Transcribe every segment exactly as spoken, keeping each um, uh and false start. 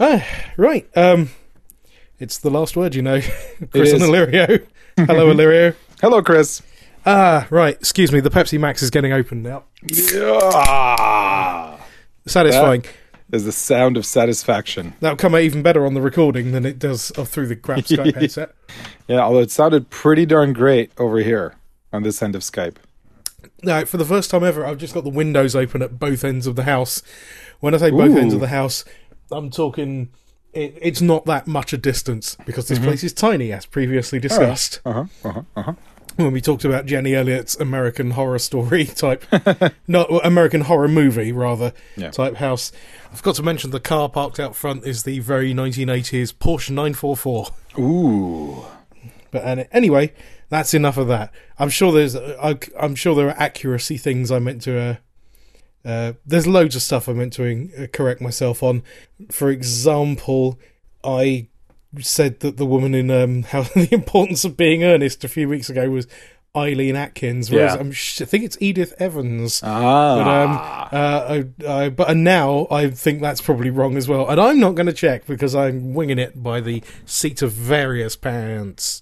Ah, right. Um, it's the last word, you know. Chris and Illyrio. Hello, Illyrio. Hello, Chris. Ah, right. Excuse me. The Pepsi Max is getting open now. Yeah. Satisfying. That is the sound of satisfaction. That'll come out even better on the recording than it does uh, through the Grab Skype headset. Yeah, although it sounded pretty darn great over here on this end of Skype. Now, for the first time ever, I've just got the windows open at both ends of the house. When I say both Ooh. ends of the house, I'm talking... It, it's not that much a distance, because this Mm-hmm. place is tiny, as previously discussed. Uh-huh, uh-huh, uh-huh. When we talked about Jenny Elliott's American Horror Story type... not well, American Horror Movie, rather, Yeah. type house. I forgot to mention the car parked out front is the very nineteen eighties Porsche nine forty-four. Ooh. But and anyway, that's enough of that. I'm sure there's, I, I'm sure there are accuracy things I meant to. Uh, uh, there's loads of stuff I meant to uh, correct myself on. For example, I said that the woman in um, How the Importance of Being Earnest a few weeks ago was Eileen Atkins, whereas Yeah. I'm sh- I think it's Edith Evans. Ah. But um, uh, I, I, but and now I think that's probably wrong as well, and I'm not going to check because I'm winging it by the seat of various pants.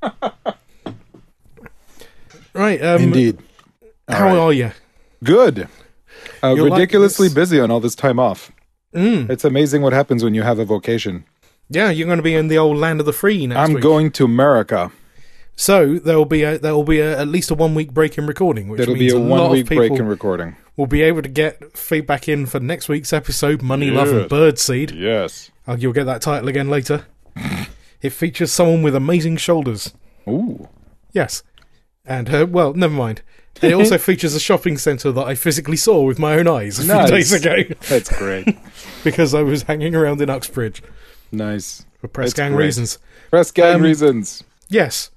Right. Um, Indeed. How All right. are you? Good. Uh, You're like ridiculously this- busy on all this time off. Mm. It's amazing what happens when you have a vocation. Yeah, you're going to be in the old land of the free next I'm week. going to America. So there will be a, there will be a, at least a one week break in recording, which It'll means be a, a lot one-week of people break in recording. will be able to get feedback in for next week's episode, Money, Love, and Yes. Birdseed. Yes. Uh, you'll get that title again later. It features someone with amazing shoulders. Ooh. Yes. And, uh, well, never mind. It also features a shopping centre that I physically saw with my own eyes a few Nice. days ago. That's great. Because I was hanging around in Uxbridge Nice. for press That's gang great. reasons. Press gang Um, reasons. Yes.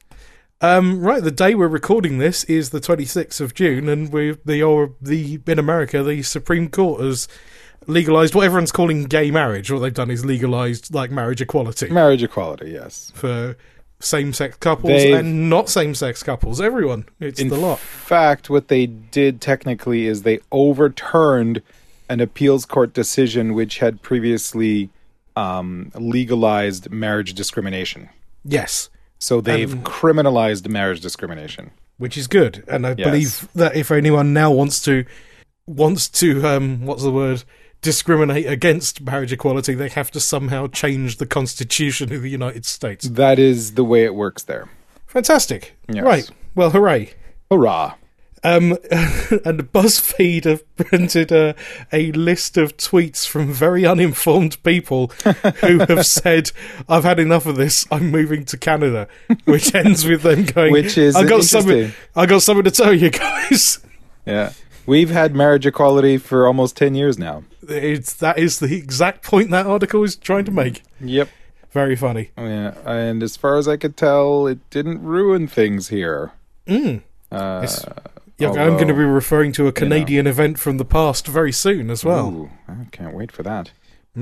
Um, right, the day we're recording this is the twenty-sixth of June, and we the or the in America the Supreme Court has legalised what everyone's calling gay marriage. What they've done is legalised like marriage equality Marriage equality, yes. for same-sex couples They've- and not same-sex couples. Everyone, it's In the lot. fact, what they did technically is they overturned an appeals court decision which had previously um, legalized marriage discrimination. Yes, So they've Um, criminalized marriage discrimination. which is good, and I Yes. believe that if anyone now wants to wants to um, what's the word? discriminate against marriage equality, they have to somehow change the Constitution of the United States. That is the way it works there. Fantastic. Yes. Right. Well, hooray. Hurrah. Um, and BuzzFeed have printed a, a list of tweets from very uninformed people who have said, I've had enough of this, I'm moving to Canada, which ends with them going, Which is I got something, interesting. I got something to tell you guys. Yeah. We've had marriage equality for almost ten years now. It's, that is the exact point that article is trying to make. Yep. Very funny. Yeah. And as far as I could tell, it didn't ruin things here. Mm. Uh, It's- Yeah, I'm although- going to be referring to a Canadian event from the past very soon as well. Ooh, I can't wait for that.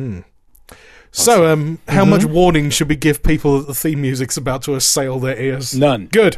So, um, how Mm-hmm. much warning should we give people that the theme music's about to assail their ears? None. Good.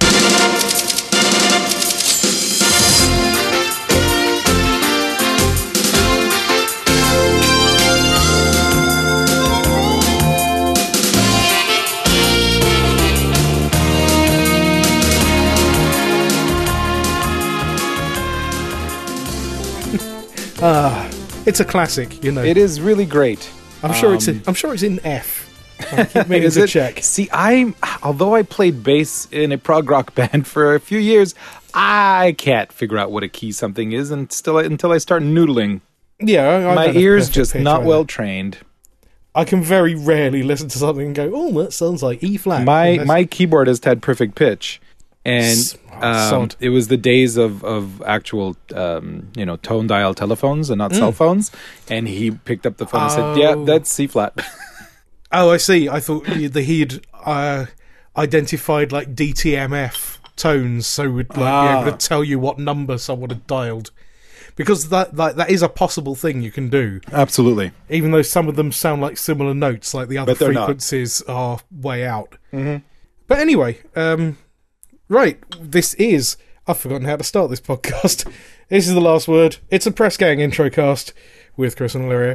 Ah, it's a classic, you know. It is really great. I'm sure it's. um, In, I'm sure it's in F. I keep meaning Is to it? check. See, I although I played bass in a prog rock band for a few years, I can't figure out what a key something is and still until I start noodling. Yeah, I, I My don't have ears perfect just pitch not either. well trained. I can very rarely listen to something and go, "Oh, that sounds like E flat." My Unless- my keyboardist had perfect pitch, and S- oh, um, sod. it was the days of of actual um, you know tone dial telephones and not Mm. cell phones. And he picked up the phone and said, "Yeah, Oh. that's C flat." Oh, I see. I thought he- that he'd uh, identified like D T M F tones, so would like be Ah. able to tell you what number someone had dialed. Because that, that that is a possible thing you can do, Absolutely. even though some of them sound like similar notes, like the other But they're not. frequencies are way out. Mm-hmm. But anyway, um, right, this is... I've forgotten how to start this podcast. This is The Last Word. It's a Press Gang intro cast with Chris and Illyrio.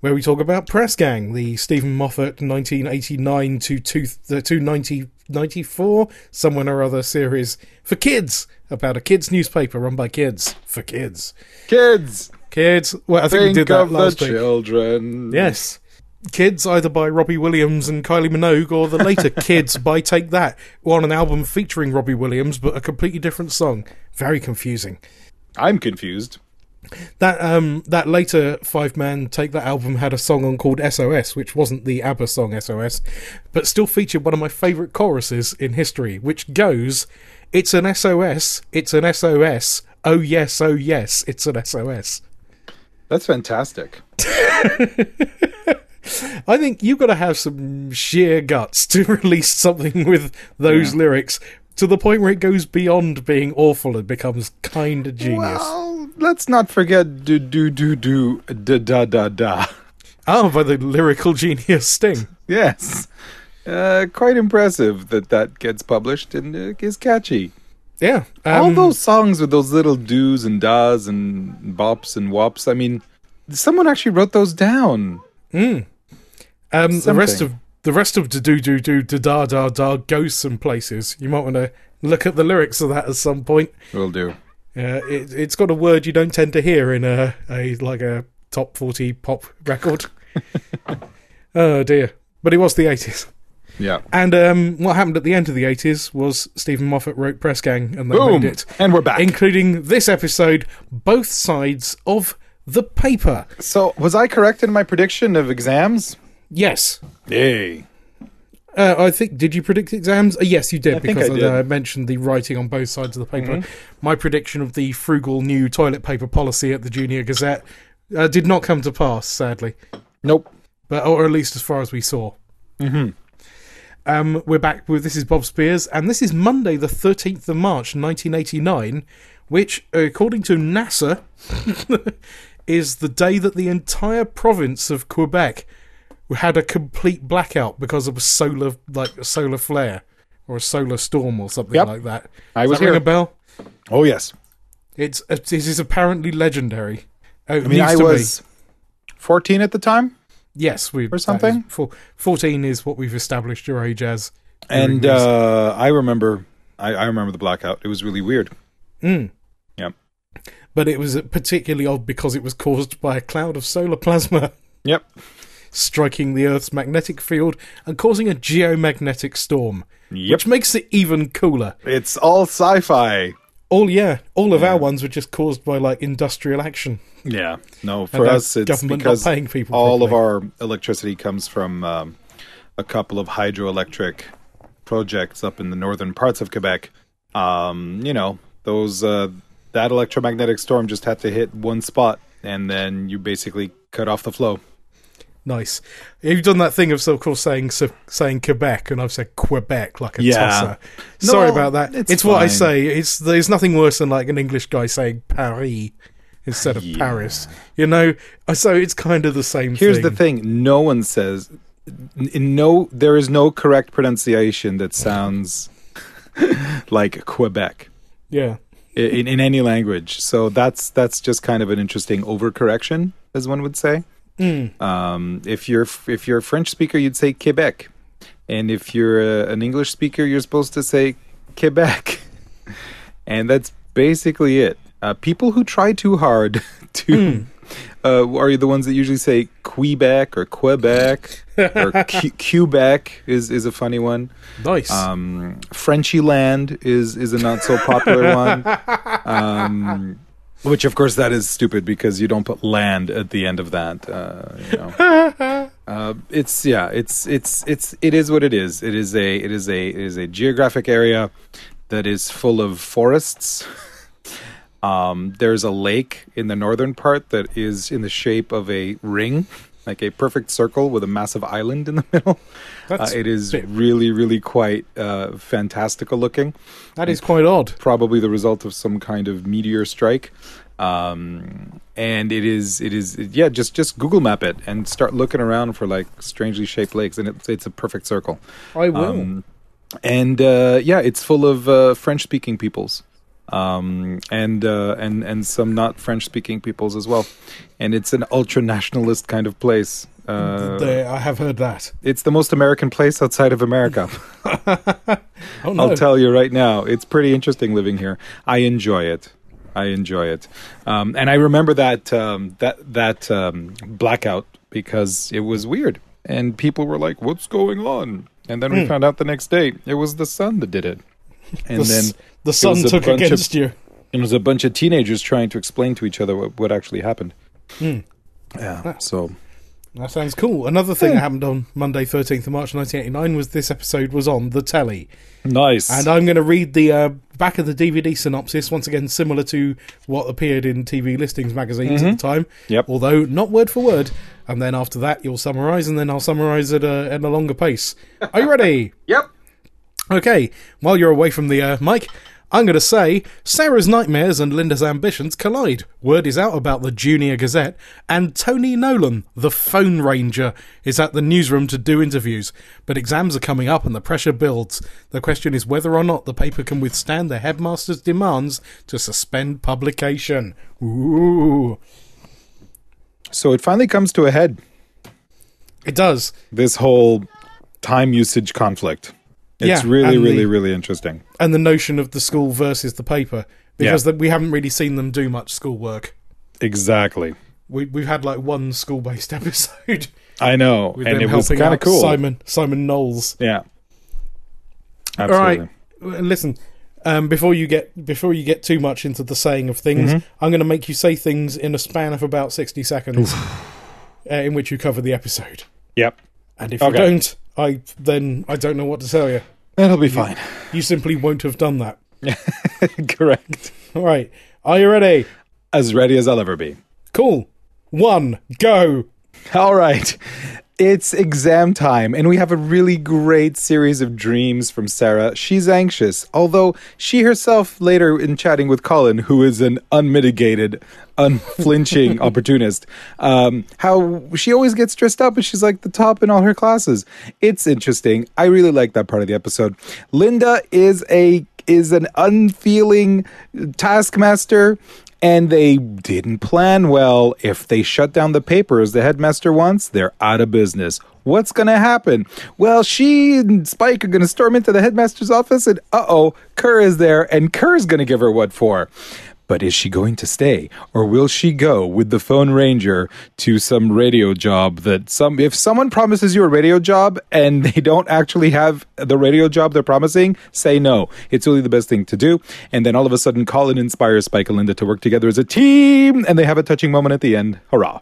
where we talk about Press Gang, the Stephen Moffat nineteen eighty-nine to two, uh, to nineteen ninety-four, someone or other series for kids, about a kids newspaper run by kids, for kids. Kids! Kids. Well, I think, think we did that of last the week. children. Yes. Kids, either by Robbie Williams and Kylie Minogue, or the later Kids by Take That, on an album featuring Robbie Williams, but a completely different song. Very confusing. I'm confused. That um that later five-man Take That album had a song on called S O S, which wasn't the ABBA song S O S, but still featured one of my favourite choruses in history, which goes, "It's an S O S, it's an S O S, oh yes, oh yes, it's an S O S." That's fantastic. I think you've got to have some sheer guts to release something with those Yeah. lyrics to the point where it goes beyond being awful and becomes kind of genius. Well, let's not forget do do do do da da da da. Oh, by the lyrical genius Sting. Yes. Uh, quite impressive that that gets published and uh, is catchy. Yeah. All um, those songs with those little do's and da's and bops and wops, I mean, someone actually wrote those down. Mm. Um, the rest Something. of the rest of da do do do da da da da goes some places. You might want to look at the lyrics of that at some point. Will do. Uh, it, it's got a word you don't tend to hear in a, a like a top forty pop record. Oh dear! But it was the eighties, Yeah. and um, what happened at the end of the eighties was Stephen Moffat wrote Press Gang, and they Boom. made it, And we're back. including this episode, both sides of the paper. So, was I correct in my prediction of exams? Yes. Hey. Uh, I think, did you predict exams? Uh, yes, you did, I think because I I, did. uh, mentioned the writing on both sides of the paper. Mhm. My prediction of the frugal new toilet paper policy at the Junior Gazette uh, did not come to pass, sadly. Nope. But Or at least as far as we saw. Mm-hmm. Um, we're back with This is Bob Spears, and this is Monday the thirteenth of March nineteen eighty-nine, which, according to NASA, is the day that the entire province of Quebec had a complete blackout because of a solar, like a solar flare or a solar storm or something Yep. like that. I Does was that ring here. a bell? Oh, yes. It's it is apparently legendary. Oh, I mean, I was fourteen at the time. yes, we or something? Is, for, Fourteen is what we've established your age as. And during these. uh, I remember I, I remember the blackout. It was really weird. Mm. Yep. But it was particularly odd because it was caused by a cloud of solar plasma Yep. striking the Earth's magnetic field and causing a geomagnetic storm, Yep. which makes it even cooler. It's all sci-fi. All yeah, all of Yeah. our ones were just caused by like industrial action. Yeah. No, for And us our it's government because not paying people all of properly. our electricity comes from um, a couple of hydroelectric projects up in the northern parts of Quebec. Um, you know, those uh, that electromagnetic storm just had to hit one spot, and then you basically cut off the flow. Nice. You've done that thing of, so, of course, saying so, saying Quebec, and I've said Quebec like a Yeah. tosser. Sorry No, about that. it's It's, what I fine. say. It's there's nothing worse than like an English guy saying Paris instead of Yeah. Paris. You know, so it's kind of the same Here's thing. the thing: no one says, n- no, there is no correct pronunciation that sounds like Quebec Yeah. in in any language. So that's that's just kind of an interesting overcorrection, as one would say. Mm. Um, if you're if you're a French speaker, you'd say Quebec, and if you're a, an English speaker, you're supposed to say Quebec, and that's basically it. Uh, people who try too hard to Mm. uh, are the ones that usually say Quebec or Quebec or Q- Quebec is is a funny one. Nice. Um, Frenchy land is is a not so popular one. Um, which, of course, that is stupid because you don't put land at the end of that. Uh, you know, uh, it's yeah, it's it's it's it is what it is. It is a it is a it is a geographic area that is full of forests. Um, there's a lake in the northern part that is in the shape of a ring, like a perfect circle with a massive island in the middle. That's Uh, it is bit- really, really quite uh, fantastical looking. that is quite odd. Probably the result of some kind of meteor strike. Um, and it is, it is, yeah. Just, just Google Map it and start looking around for like strangely shaped lakes, and it's it's a perfect circle. I will. Um, and uh, yeah, it's full of uh, French-speaking peoples. um, and uh, and and some not French-speaking peoples as well. And it's an ultra-nationalist kind of place. Uh, There, I have heard that. it's the most American place outside of America. Oh no! I'll tell you right now, it's pretty interesting living here. I enjoy it. I enjoy it, um, and I remember that um, that that um, blackout because it was weird, and people were like, "What's going on?" And then we Mm. found out the next day it was the sun that did it, and the, then s- the sun was a took bunch of- against you. it was a bunch of teenagers trying to explain to each other what, what actually happened. Mm. Yeah, so That sounds cool. Another thing that happened on Monday, thirteenth of March, nineteen eighty-nine, was this episode was on the telly. nice. And I'm going to read the uh, back of the D V D synopsis, once again similar to what appeared in T V listings magazines at the time. Yep. Although not word for word. And then after that, you'll summarise, and then I'll summarise at a, at a longer pace. Are you ready? Yep. Okay, while you're away from the uh, mic, I'm going to say Sarah's nightmares and Linda's ambitions collide. Word is out about the Junior Gazette, and Tony Nolan, the phone ranger, is at the newsroom to do interviews. But exams are coming up and the pressure builds. The question is whether or not the paper can withstand the headmaster's demands to suspend publication. Ooh. So it finally comes to a head. It does. This whole time usage conflict. It's Yeah, really, and really, the- really interesting. And the notion of the school versus the paper. Because Yeah. that we haven't really seen them do much schoolwork. Exactly. We, we've had like one school-based episode. I know, With and them it was helping kind of out cool. Simon Simon Knowles. Yeah. All Absolutely. right, listen. Um, before you get before you get too much into the saying of things, Mhm. I'm going to make you say things in a span of about sixty seconds, uh, in which you cover the episode. Yep. And if Okay. you don't, I then I don't know what to tell you. That'll be fine. You simply won't have done that. Correct. All right, are you ready? As ready as I'll ever be. Cool. One, go. All right. It's exam time, and we have a really great series of dreams from Sarah. She's anxious, although she herself, later in chatting with Colin, who is an unmitigated, unflinching opportunist, um, how she always gets dressed up and she's like the top in all her classes. It's interesting. I really like that part of the episode. Linda is a is an unfeeling taskmaster. And they didn't plan well. If they shut down the paper as the headmaster wants, they're out of business. What's going to happen? Well, she and Spike are going to storm into the headmaster's office, and uh-oh, Kerr is there, and Kerr's going to give her what for. But is she going to stay, or will she go with the phone ranger to some radio job that some, if someone promises you a radio job and they don't actually have the radio job they're promising, say no. It's really the best thing to do. And then all of a sudden, Colin inspires Spike and Linda to work together as a team, and they have a touching moment at the end. Hurrah.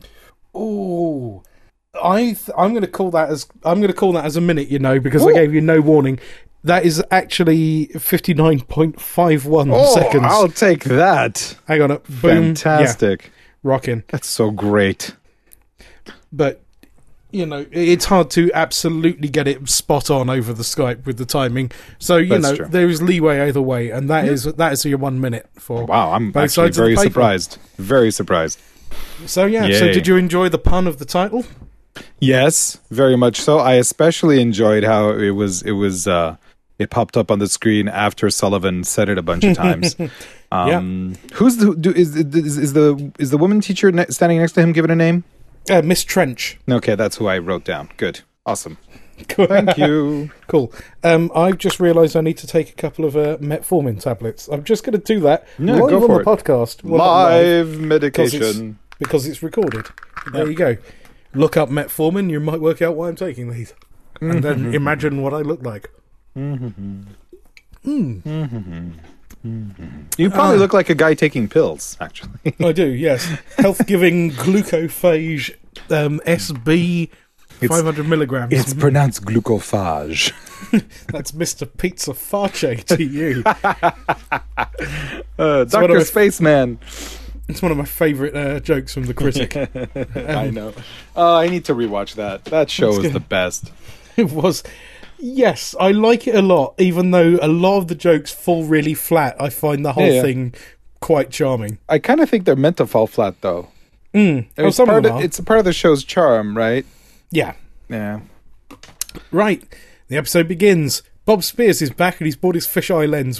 Ooh. I th- I'm going to call that as I'm going to call that as a minute, you know, because Ooh. I gave you no warning. That is actually fifty-nine point five one Oh, seconds. I'll take that. Hang on, boom, Fantastic. yeah, rocking. That's so great. But you know, it's hard to absolutely get it spot on over the Skype with the timing. So you That's know, true. there is leeway either way, and that is that is your one minute for. Wow, I'm both actually sides of the very paper. surprised. Very surprised. So yeah, so Yay. did you enjoy the pun of the title? Yes, very much so. I especially enjoyed how it was. It was. Uh, it popped up on the screen after Sullivan said it a bunch of times. Um, Who's the do, is, is is the is the woman teacher ne- standing next to him given a name? Uh, Miss Trench. Okay, that's who I wrote down. Good, awesome. Thank you. Cool. Um, I've just realised I need to take a couple of uh, metformin tablets. I'm just going to do that No, live go on for the it. podcast. Well, not Live because it's, medication. because it's recorded. There you go. Look up metformin. You might work out why I'm taking these, and then imagine what I look like. Mm-hmm. Mm. Mm-hmm. Mm-hmm. You probably Ah. look like a guy taking pills, actually. I do. Yes. Health giving glucophage um, S B. It's- five hundred milligrams. It's pronounced glucophage. That's Mister Pizza Farche to you. Uh, one of Doctor my- Spaceman. It's one of my favourite uh, jokes from The Critic. I know. Uh, I need to rewatch that. That show It's is good. the best. It was. Yes, I like it a lot, even though a lot of the jokes fall really flat. I find the whole Yeah, yeah. thing quite charming. I kind of think they're meant to fall flat, though. Mm. Oh, It's some part of them of, are. it's a part of the show's charm, right? Yeah. Yeah. Right. The episode begins. Bob Spears is back and he's brought his fisheye lens with him.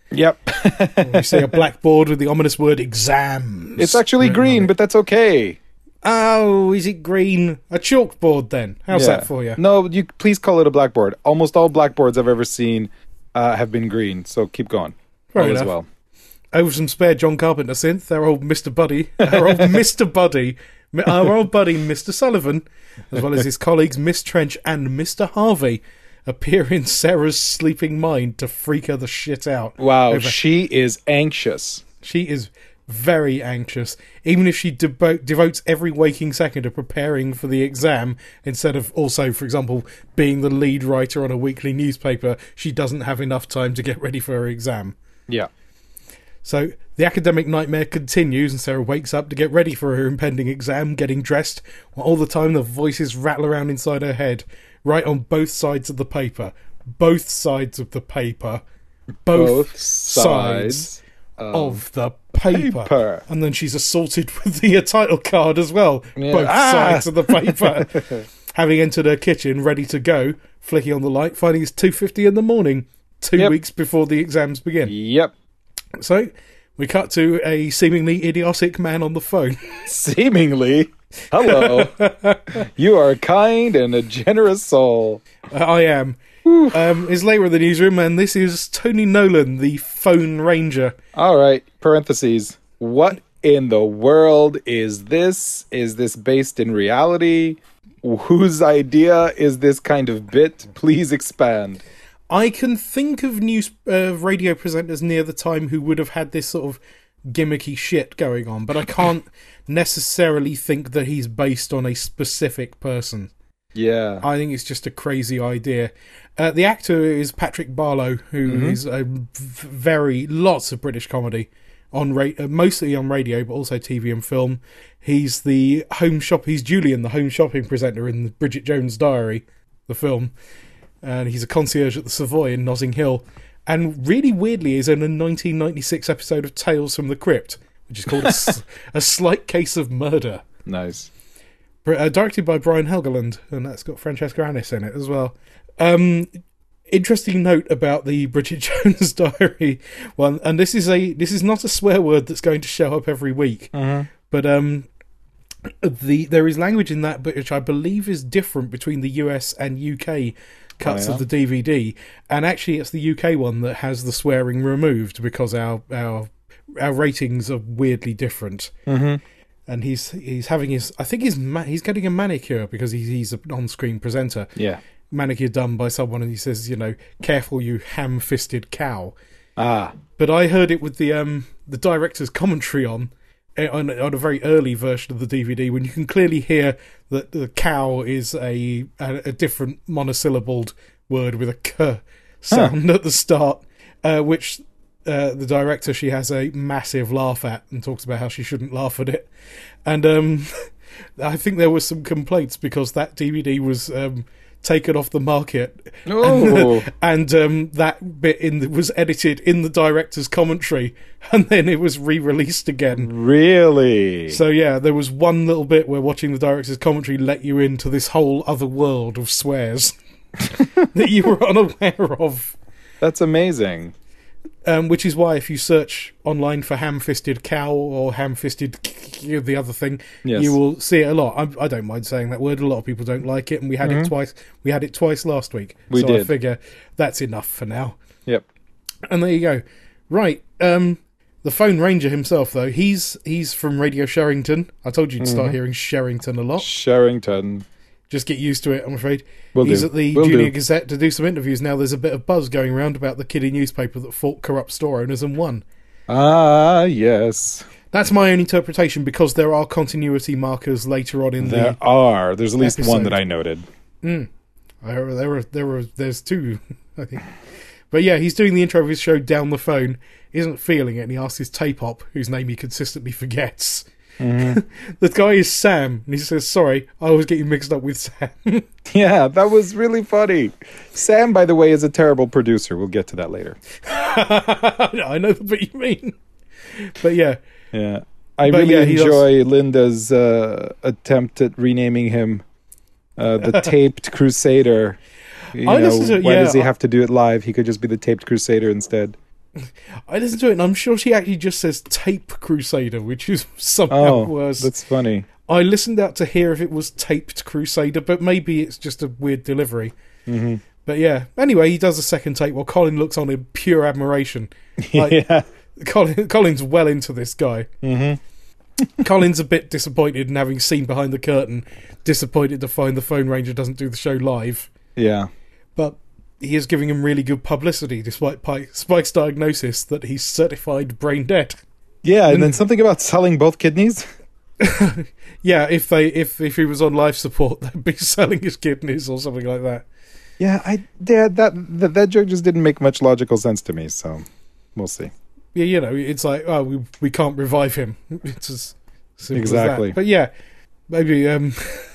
Yep. We see a blackboard with the ominous word exams. It's actually written on green, it. but that's okay. Oh, is it green? A chalkboard then? How's Yeah. that for you? No, you please call it a blackboard. Almost all blackboards I've ever seen uh, have been green, so keep going. Fair All is enough. well. Over some spare John Carpenter synth, our old Mister Buddy, our old Mister Buddy, our old buddy Mister Sullivan, as well as his colleagues Miss Trench and Mister Harvey, appear in Sarah's sleeping mind to freak her the shit out. Wow, Over- she is anxious. She is very anxious, even if she devo- devotes every waking second to preparing for the exam, instead of also, for example, being the lead writer on a weekly newspaper. She doesn't have enough time to get ready for her exam. Yeah. So the academic nightmare continues, and Sarah wakes up to get ready for her impending exam, getting dressed, while all the time the voices rattle around inside her head, right on both sides of the paper. Both sides of the paper. Both, Both sides, sides of the paper. paper. And then she's assaulted with the uh, title card as well. Yeah. Both Ah! sides of the paper. Having entered her kitchen, ready to go, flicking on the light, finding it's two fifty in the morning, two Yep. weeks before the exams begin. Yep. So, we cut to a seemingly idiotic man on the phone. Seemingly. Hello. You are kind and a generous soul. I am. Um, is later in the newsroom, and this is Tony Nolan, the phone ranger. All right. Parentheses. What in the world is this? Is this based in reality? Whose idea is this kind of bit? Please expand. I can think of news uh, radio presenters near the time who would have had this sort of gimmicky shit going on, but I can't necessarily think that he's based on a specific person. Yeah. I think it's just a crazy idea. Uh, the actor is Patrick Barlow, who Mm-hmm. is a v- very lots of British comedy on ra- uh, mostly on radio, but also T V and film. He's the home shop. He's Julian, the home shopping presenter in the Bridget Jones' Diary, the film, and he's a concierge at the Savoy in Notting Hill. And really weirdly, is in a nineteen ninety-six episode of Tales from the Crypt, which is called a, S- a Slight Case of Murder. Nice. Uh, directed by Brian Helgeland, and that's got Francesca Annis in it as well. Um, interesting note about the Bridget Jones Diary one, and this is a this is not a swear word that's going to show up every week, Mhm. but um, the there is language in that, but which I believe is different between the U S and U K cuts Oh, yeah? of the D V D, and actually it's the U K one that has the swearing removed because our our our ratings are weirdly different. Mm-hmm. And he's he's having his I think he's ma- he's getting a manicure because he's he's an on-screen presenter. Yeah. Manicure done by someone, and he says, you know, careful you ham-fisted cow. Ah. But I heard it with the um the director's commentary on eh, on, on a very early version of the D V D, when you can clearly hear that the cow is a a, a different monosyllabled word with a k sound at the start, uh, which. Uh, the director, she has a massive laugh at and talks about how she shouldn't laugh at it. And um, I think there were some complaints because that D V D was um, taken off the market. Oh. And, and um, that bit in the, was edited in the director's commentary, and then it was re-released again. Really? So yeah, there was one little bit where watching the director's commentary let you into this whole other world of swears that you were unaware of. That's amazing. Um, which is why if you search online for ham-fisted cow or ham-fisted the other thing, Yes. you will see it a lot. I, I don't mind saying that word. A lot of people don't like it, and we had it twice. We had it twice last week. We so I did. figure that's enough for now. Yep. And there you go. Right. Um, the phone ranger himself, though, he's he's from Radio Sherrington. I told you to start hearing Sherrington a lot. Sherrington. Just get used to it, I'm afraid. Will He's do. at the Will Junior do. Gazette to do some interviews now. There's a bit of buzz going around about the kiddie newspaper that fought corrupt store owners and won. Ah, yes. That's my own interpretation, because there are continuity markers later on in There the. are. There's at least one episode. that I noted. Mm, there, there were, there were, there's two, I think. But yeah, he's doing the intro of his show down the phone. He isn't feeling it, and he asks his tape op, whose name he consistently forgets. Mm-hmm. The guy is Sam, and he says, "Sorry, I always get you mixed up with Sam." Yeah, that was really funny. Sam, by the way, is a terrible producer. We'll get to that later. I know what you mean, but yeah. Yeah. I But really yeah, he does- enjoy Linda's uh, attempt at renaming him uh, the Taped Crusader. You I know, listened to- why yeah, does he I- have to do it live? He could just be the Taped Crusader instead. I listened to it, and I'm sure she actually just says Tape Crusader, which is somehow Oh, worse. that's funny. I listened out to hear if it was Taped Crusader, but maybe it's just a weird delivery. Mm-hmm. But yeah, anyway, he does a second take while Colin looks on in pure admiration. Like, yeah. Colin, Colin's well into this guy. Mm-hmm. Colin's a bit disappointed in having seen behind the curtain, disappointed to find the Phone Ranger doesn't do the show live. Yeah. But he is giving him really good publicity, despite Pi- Spike's diagnosis that he's certified brain dead. Yeah, and then something about selling both kidneys. Yeah, if they if if he was on life support, they'd be selling his kidneys or something like that. Yeah, I yeah, that, that that joke just didn't make much logical sense to me. So we'll see. Yeah, you know, it's like, oh, we we can't revive him. It's as simple Exactly. as that. But yeah, maybe um,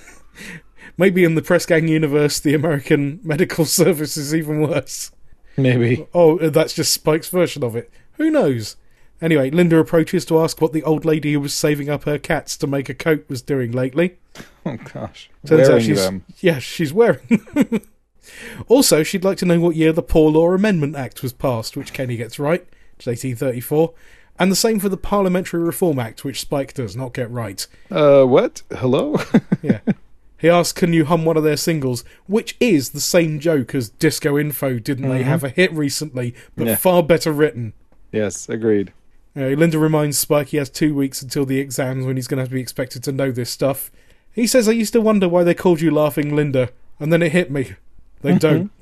maybe in the Press Gang universe, the American medical service is even worse. Maybe. Oh, that's just Spike's version of it. Who knows? Anyway, Linda approaches to ask what the old lady who was saving up her cats to make a coat was doing lately. Oh gosh, Turns wearing out she's them. yeah, she's wearing them. Also, she'd like to know what year the Poor Law Amendment Act was passed, which Kenny gets right, which is eighteen thirty-four, and the same for the Parliamentary Reform Act, which Spike does not get right. Uh, what? Hello? Yeah. He asks, can you hum one of their singles, which is the same joke as Disco Info, didn't mm-hmm. they have a hit recently, but yeah. far better written. Yes, agreed. Uh, Linda reminds Spike he has two weeks until the exams when he's going to have to be expected to know this stuff. He says, I used to wonder why they called you Laughing Linda, and then it hit me. They don't.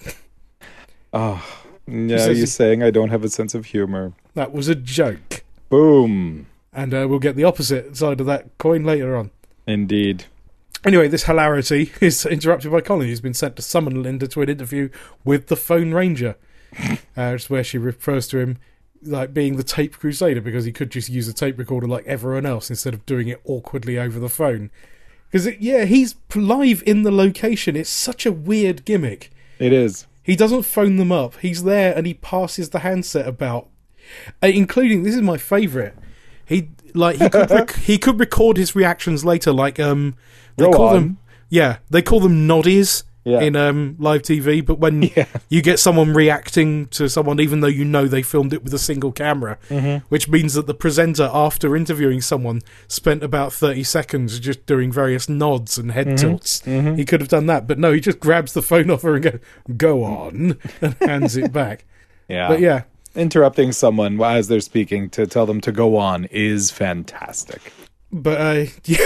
Oh, yeah, you're saying I don't have a sense of humour. That was a joke. Boom. And uh, we'll get the opposite side of that coin later on. Indeed. Anyway, this hilarity is interrupted by Colin, who's been sent to summon Linda to an interview with the Phone Ranger. uh, it's where she refers to him like being the tape crusader because he could just use a tape recorder like everyone else instead of doing it awkwardly over the phone. Because, yeah, he's live in the location. It's such a weird gimmick. It is. He doesn't phone them up. He's there and he passes the handset about. Uh, including, this is my favourite. He like he could rec- he could record his reactions later. Like um, they Go call on. them yeah they call them noddies yeah. in um live T V. But when yeah. you get someone reacting to someone, even though you know they filmed it with a single camera, mm-hmm. which means that the presenter, after interviewing someone, spent about thirty seconds just doing various nods and head mm-hmm. tilts. Mm-hmm. He could have done that, but no, he just grabs the phone off her and goes, "Go on," and hands it back. Yeah, but yeah. Interrupting someone as they're speaking to tell them to go on is fantastic. But uh,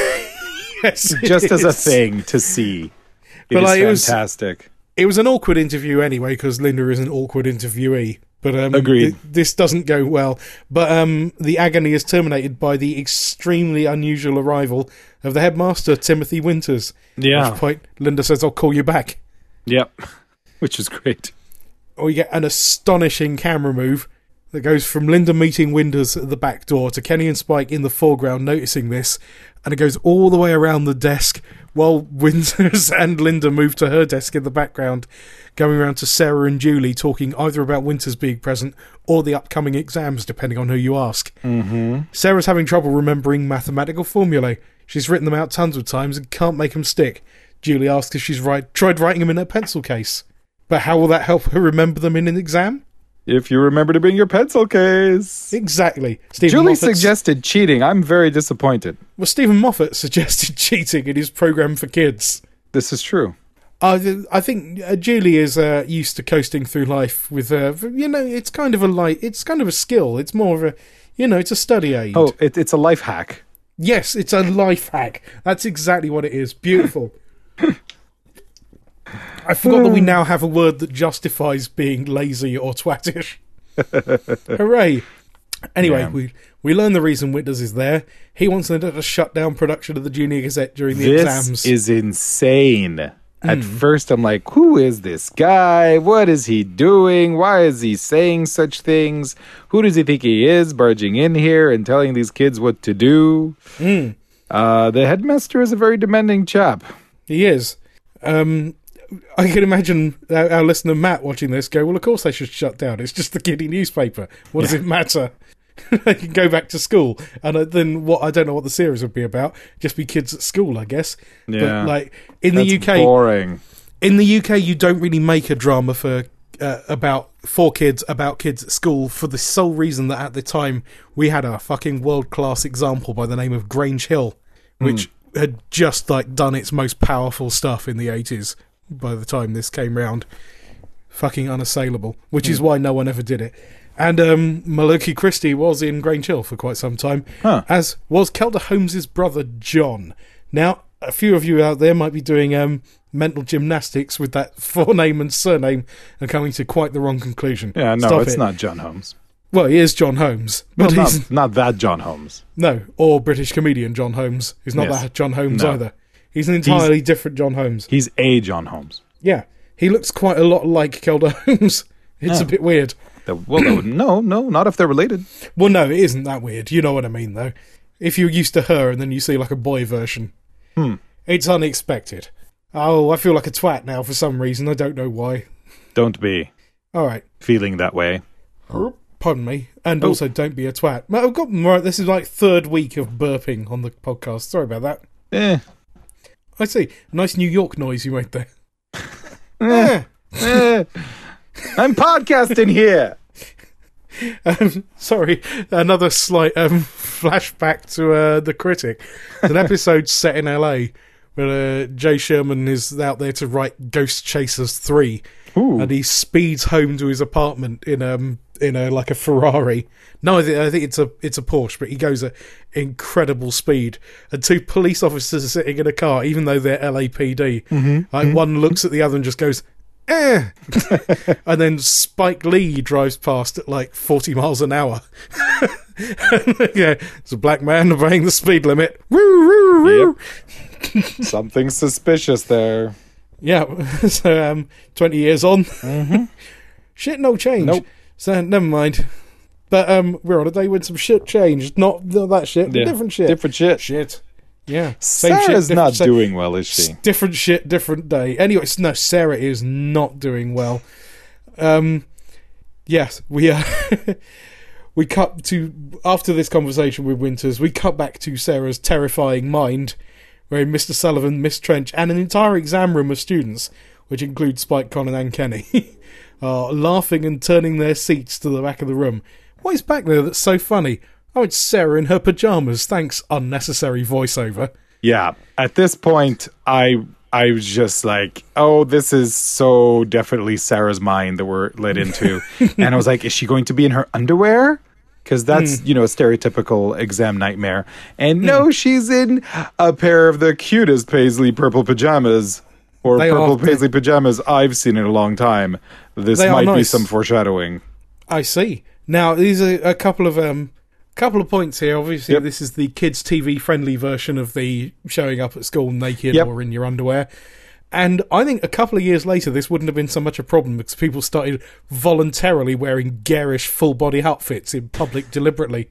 yes, just is. as a thing to see, it but, is like, fantastic. It was, it was an awkward interview anyway because Linda is an awkward interviewee. But um, agreed. Th- this doesn't go well. But um, the agony is terminated by the extremely unusual arrival of the headmaster, Timothy Winters. Yeah. At which point, Linda says, "I'll call you back." Yep, which is great. Or you get an astonishing camera move that goes from Linda meeting Winters at the back door to Kenny and Spike in the foreground noticing this, and it goes all the way around the desk while Winters and Linda move to her desk in the background, going around to Sarah and Julie talking either about Winters being present or the upcoming exams, depending on who you ask. Mm-hmm. Sarah's having trouble remembering mathematical formulae. She's written them out tons of times and can't make them stick. Julie asks if she's right, tried writing them in her pencil case. But how will that help her remember them in an exam? If you remember to bring your pencil case. Exactly. Stephen Julie Moffat's, suggested cheating. I'm very disappointed. Well, Stephen Moffat suggested cheating in his program for kids. This is true. Uh, I think uh, Julie is uh, used to coasting through life with, uh, you know, it's kind of a light, it's kind of a skill. It's more of a, you know, it's a study aid. Oh, it, it's a life hack. Yes, it's a life hack. That's exactly what it is. Beautiful. I forgot that we now have a word that justifies being lazy or twattish. Hooray. Anyway, yeah. we we learn the reason Winters is there. He wants Linda to shut down production of the Junior Gazette during the this exams. This is insane. Mm. At first, I'm like, who is this guy? What is he doing? Why is he saying such things? Who does he think he is, barging in here and telling these kids what to do? Mm. Uh, the headmaster is a very demanding chap. He is. Um... I can imagine our, our listener Matt watching this go, well, of course they should shut down. It's just the kiddie newspaper. What does yeah. it matter? They can go back to school. And then what? I don't know what the series would be about. Just be kids at school, I guess. Yeah. But like in That's the U K, boring. In the U K, you don't really make a drama for uh, about for kids about kids at school for the sole reason that at the time we had a fucking world class example by the name of Grange Hill, which mm. had just like done its most powerful stuff in the eighties. By the time this came round, fucking unassailable, which mm. is why no one ever did it. And um, Maluki Christie was in Grange Hill for quite some time, huh. as was Kelda Holmes's brother John. Now, a few of you out there might be doing um, mental gymnastics with that forename and surname and coming to quite the wrong conclusion. Yeah, no, Stop it's it. not John Holmes. Well, he is John Holmes. But well, he's not, not that John Holmes. No, or British comedian John Holmes. He's not yes. that John Holmes no. either. He's an entirely he's, different John Holmes. He's a John Holmes. Yeah, he looks quite a lot like Kelda Holmes. It's yeah. a bit weird. The, well, that would, no, no, not if they're related. Well, no, it isn't that weird. You know what I mean, though. If you're used to her and then you see like a boy version, hmm. it's unexpected. Oh, I feel like a twat now for some reason. I don't know why. Don't be. All right. Feeling that way. Pardon me. And oh. also, don't be a twat. I've got right. This is like third week of burping on the podcast. Sorry about that. Eh. I see. Nice New York noise you made there. eh. eh. I'm podcasting here. Um, sorry, another slight um, flashback to uh, The Critic. It's an episode set in L A where uh, Jay Sherman is out there to write Ghost Chasers three. Ooh. And he speeds home to his apartment in um in a like a Ferrari. No, I think, I think it's a it's a Porsche, but he goes at incredible speed. And two police officers are sitting in a car, even though they're L A P D. Mm-hmm. Like mm-hmm. one looks at the other and just goes, eh. And then Spike Lee drives past at like forty miles an hour. Yeah, it's a black man obeying the speed limit. Woo, woo, woo. Yep. Something suspicious there. Yeah, so um, twenty years on. Mm-hmm. Shit, no change. Nope. So never mind. But um, we're on a day when some shit changed. Not, not that shit, yeah. different shit. Different shit. Shit. Yeah. Same Sarah's shit, not same, doing well, is she? Different shit, different day. Anyway, no, Sarah is not doing well. Um, yes, we uh, we cut to after this conversation with Winters. We cut back to Sarah's terrifying mind, where Mister Sullivan, Miss Trench, and an entire exam room of students, which includes Spike, Conan, and Kenny, are laughing and turning their seats to the back of the room. What is back there that's so funny? Oh, it's Sarah in her pajamas. Thanks, unnecessary voiceover. Yeah, at this point, I I was just like, oh, this is so definitely Sarah's mind that we're led into. And I was like, is she going to be in her underwear? Because that's, mm. you know, a stereotypical exam nightmare. And mm. no, she's in a pair of the cutest paisley purple pajamas. Or they purple are, paisley pajamas I've seen in a long time. This might nice. be some foreshadowing. I see. Now, these are a couple of um, couple of points here. Obviously, yep. this is the kids' T V-friendly version of the showing up at school naked yep. or in your underwear. And I think a couple of years later, this wouldn't have been so much a problem because people started voluntarily wearing garish full-body outfits in public deliberately.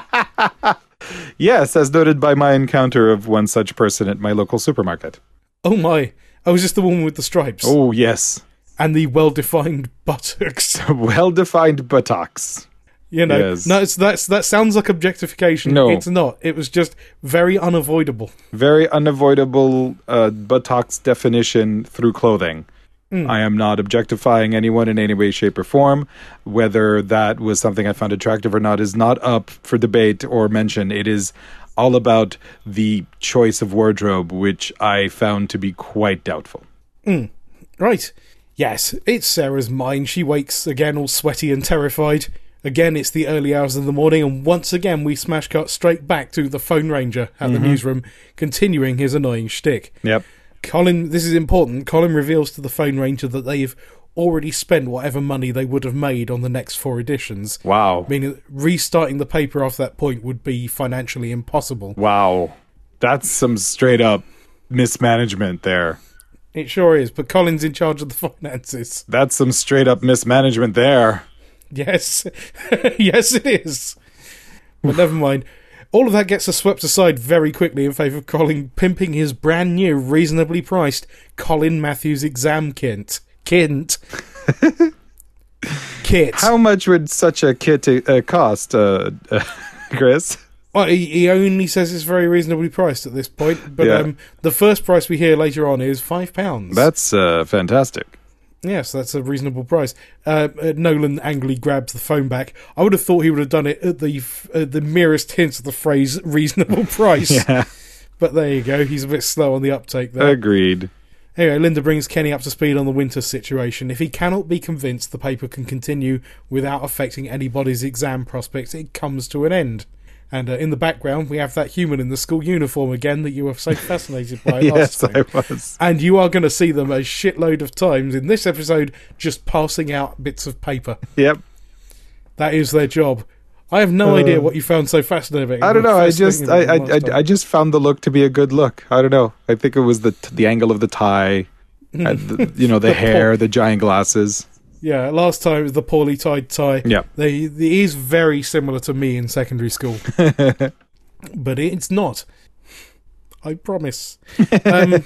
Yes, as noted by my encounter of one such person at my local supermarket. Oh my. Oh, is this the woman with the stripes? Oh, yes. And the well-defined buttocks. Well-defined buttocks. You know, yes. no, it's, that's, that sounds like objectification. No. It's not. It was just very unavoidable. Very unavoidable uh, buttocks definition through clothing. Mm. I am not objectifying anyone in any way, shape, or form. Whether that was something I found attractive or not is not up for debate or mention. It is all about the choice of wardrobe, which I found to be quite doubtful. Mm. Right. Yes, it's Sarah's mind. She wakes again all sweaty and terrified. Again, it's the early hours of the morning, and once again we smash cut straight back to the phone ranger at mm-hmm. the newsroom, continuing his annoying shtick. Yep. Colin, this is important, Colin reveals to the phone ranger that they've already spent whatever money they would have made on the next four editions. Wow. Meaning that restarting the paper off that point would be financially impossible. Wow. That's some straight up mismanagement there. It sure is, but Colin's in charge of the finances. That's some straight up mismanagement there. Yes. Yes, it is. But never mind. All of that gets us swept aside very quickly in favour of Colin pimping his brand new, reasonably priced Colin Matthews exam kit. Kit. Kit. How much would such a kit uh, cost, uh, uh, Chris? Well, he, he only says it's very reasonably priced at this point, but yeah. um, the first price we hear later on is five pounds. That's uh, fantastic. Yes, that's a reasonable price. Uh, uh, Nolan angrily grabs the phone back. I would have thought he would have done it at the uh, the merest hint of the phrase "reasonable price." Yeah. But there you go. He's a bit slow on the uptake there. Agreed. Anyway, Linda brings Kenny up to speed on the winter situation. If he cannot be convinced the paper can continue without affecting anybody's exam prospects, it comes to an end. And uh, in the background, we have that human in the school uniform again that you were so fascinated by last Yes, time. I was. And you are going to see them a shitload of times in this episode, just passing out bits of paper. Yep. That is their job. I have no Uh, idea what you found so fascinating. I don't know. I fascinating just, I, I, last I, time. I just found the look to be a good look. I don't know. I think it was the the angle of the tie, and the, you know, the, The hair, the giant glasses. Yeah, last time it was the poorly tied tie. Yeah. They, he is very similar to me in secondary school. But it's not. I promise. Um,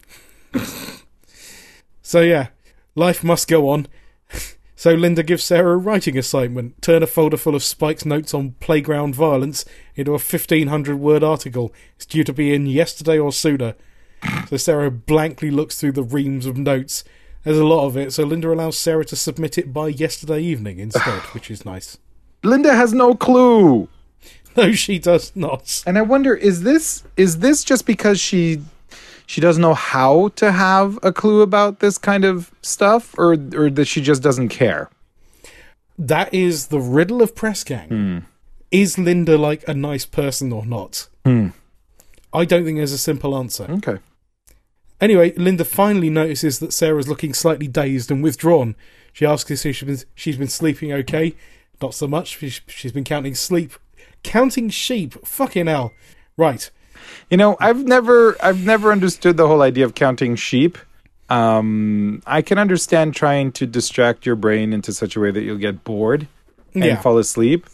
so yeah, life must go on. So Linda gives Sarah a writing assignment. Turn a folder full of Spike's notes on playground violence into a fifteen hundred word article. It's due to be in yesterday or sooner. So Sarah blankly looks through the reams of notes. There's a lot of it, so Linda allows Sarah to submit it by yesterday evening instead, which is nice. Linda has no clue. No, she does not. And I wonder, is this is this just because she she doesn't know how to have a clue about this kind of stuff, or or that she just doesn't care? That is the riddle of Press Gang. Hmm. Is Linda like a nice person or not? Hmm. I don't think there's a simple answer. Okay. Anyway, Linda finally notices that Sarah's looking slightly dazed and withdrawn. She asks if she's been, she's been sleeping okay. Not so much. She's, she's been counting sleep. Counting sheep. Fucking hell. Right. You know, I've never I've never understood the whole idea of counting sheep. Um, I can understand trying to distract your brain into such a way that you'll get bored and Yeah. fall asleep.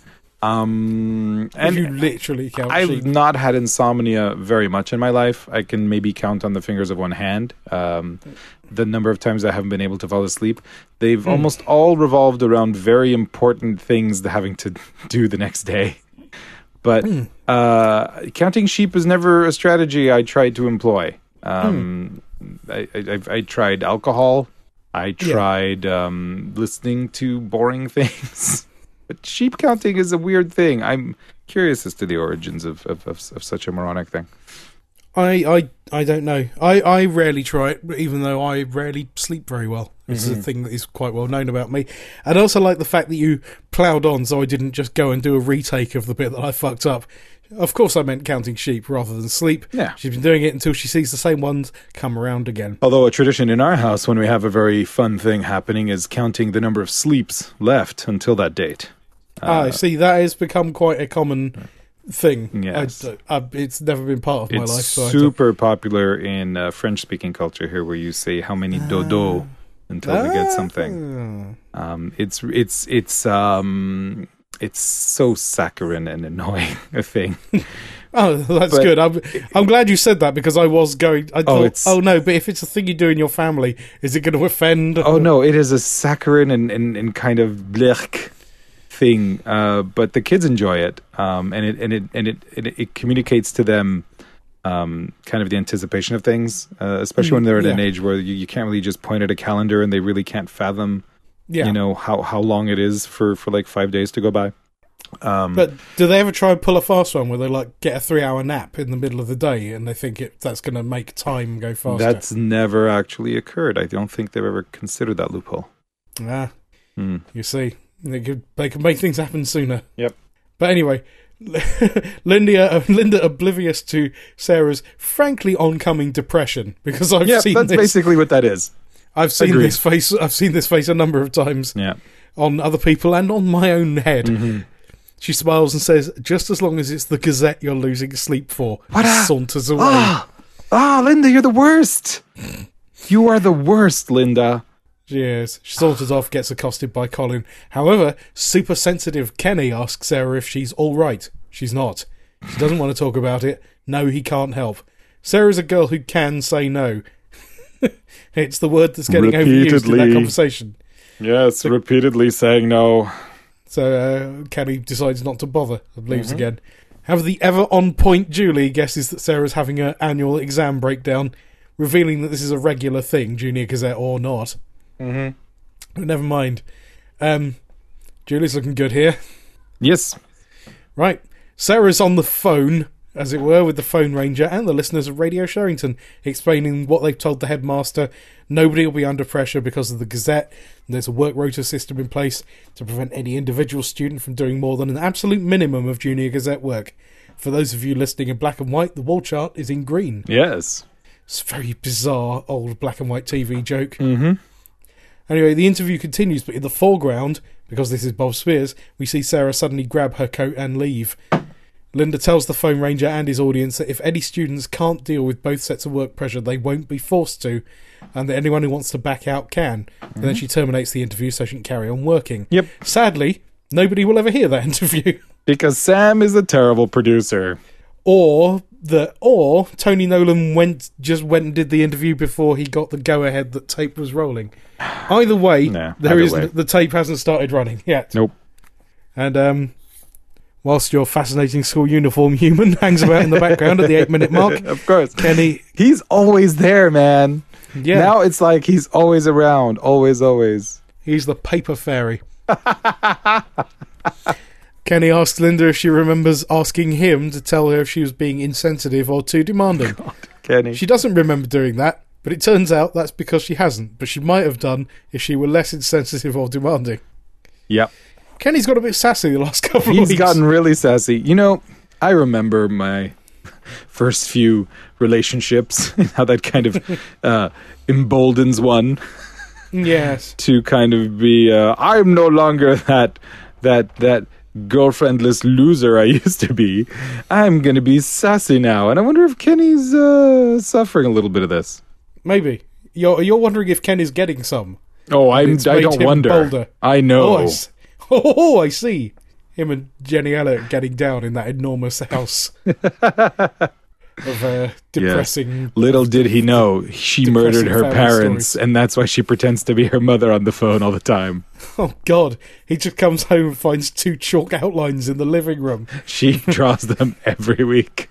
Um, and you literally count I've sheep. not had insomnia very much in my life. I can maybe count on the fingers of one hand um, the number of times I haven't been able to fall asleep. They've Hmm. almost all revolved around very important things that having to do the next day. But Hmm. uh, counting sheep is never a strategy I tried to employ. Um, I, I, I've- I tried alcohol. I Yeah. tried um, listening to boring things. But sheep counting is a weird thing. I'm curious as to the origins of, of, of, of such a moronic thing. I, I, I don't know. I, I rarely try it, even though I rarely sleep very well. This is a thing that is quite well known about me. And I also like the fact that you ploughed on so I didn't just go and do a retake of the bit that I fucked up. Of course I meant counting sheep rather than sleep. Yeah. She's been doing it until she sees the same ones come around again. Although a tradition in our house when we have a very fun thing happening is counting the number of sleeps left until that date. ah, I see, that has become quite a common thing. Yes. I, I, it's never been part of my It's life. So I super popular in uh, French-speaking culture here, where you say how many dodo until we get something. Ah. Um, it's it's it's um, it's so saccharine and annoying a thing. Oh, that's But- good. I'm, I'm glad you said that because I was going. I thought, it's- oh no, but if it's a thing you do in your family, is it going to offend? Oh no, it is a saccharine and, and, and kind of blech thing. Uh, but the kids enjoy it, um, and it and it and it it, it communicates to them um, kind of the anticipation of things, uh, especially Mm, when they're at an yeah. age where you, you can't really just point at a calendar and they really can't fathom, Yeah. you know, how, how long it is for, for like five days to go by. Um, But do they ever try and pull a fast one where they like get a three-hour nap in the middle of the day and they think it that's going to make time go faster? that's never actually occurred. I don't think they've ever considered that loophole. Ah, Hmm. you see, they could they could make things happen sooner. Yep. But anyway, Linda, Linda, oblivious to Sarah's frankly oncoming depression, because I've Yeah, seen that's this. basically what that is. I've seen Agreed. this face. I've seen this face a number of times Yeah. on other people and on my own head. Mm-hmm. She smiles and says, "Just as long as it's the Gazette you're losing sleep for," What and a- saunters away. Ah, ah, Linda, you're the worst. You are the worst, Linda. She is. She saunters off, gets accosted by Colin. However, super sensitive Kenny asks Sarah if she's all right. She's not. She doesn't want to talk about it. No, he can't help. Sarah's a girl who can say no. It's the word that's getting overused in Repeatedly. that conversation. Yes, repeatedly saying no. So uh, Kenny decides not to bother and leaves again. However, the ever-on-point Julie guesses that Sarah's having her annual exam breakdown, revealing that this is a regular thing, Junior Gazette or not. Mm-hmm. But never mind. Um, Julie's looking good here. Yes. Right. Sarah's on the phone, as it were, with the phone ranger and the listeners of Radio Sherrington, explaining what they've told the headmaster. Nobody will be under pressure because of the Gazette. There's a work rota system in place to prevent any individual student from doing more than an absolute minimum of junior Gazette work. For those of you listening in black and white, the wall chart is in green. Yes. It's a very bizarre old black and white T V joke. Mm-hmm. Anyway, the interview continues, but in the foreground, because this is Bob Spears, we see Sarah suddenly grab her coat and leave. Linda tells the phone ranger and his audience that if any students can't deal with both sets of work pressure, they won't be forced to, and that anyone who wants to back out can. Mm-hmm. And then she terminates the interview so she can carry on working. Yep. Sadly, nobody will ever hear that interview. Because Sam is a terrible producer. Or the or Tony Nolan went just went and did the interview before he got the go ahead that tape was rolling. Either way, Nah, there either is way. the tape hasn't started running yet. Nope. And um, whilst your fascinating school uniform human hangs about in the background at the eight minute mark, Of course. Kenny, He's always there, man. yeah, Now it's like he's always around. Always, always. he's the paper fairy. Kenny asks Linda if she remembers asking him to tell her if she was being insensitive or too demanding. Kenny. She doesn't remember doing that, but it turns out that's because she hasn't, but she might have done if she were less insensitive or demanding. Yep. Kenny's got a bit sassy the last couple of He's weeks. gotten really sassy. You know, I remember my first few relationships, how that kind of uh, emboldens one Yes. to kind of be, uh, I'm no longer that, that, that girlfriendless loser I used to be. I'm going to be sassy now. And I wonder if Kenny's uh, suffering a little bit of this. Maybe. You're, you're wondering if Kenny's getting some. Oh, I'm, It's I made don't him wonder. bolder. I know. Oh, I, s- oh, I see. Him and Jenny Elliott getting down in that enormous house of uh, depressing... Little did he know, she Depressing murdered her family parents, stories. and that's why she pretends to be her mother on the phone all the time. Oh, God. He just comes home and finds two chalk outlines in the living room. She draws them every week.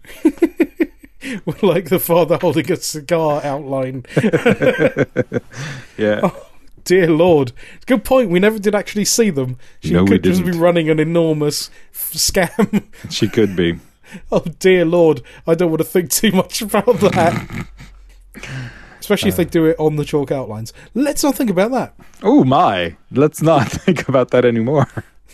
Like the father holding a cigar outline. Yeah. Oh, dear Lord. Good point. We never did actually see them. She No, we could just didn't. be running an enormous f- scam. She could be. Oh, dear Lord. I don't want to think too much about that. Especially if they do it on the chalk outlines. Let's not think about that. Oh my. Let's not think about that anymore.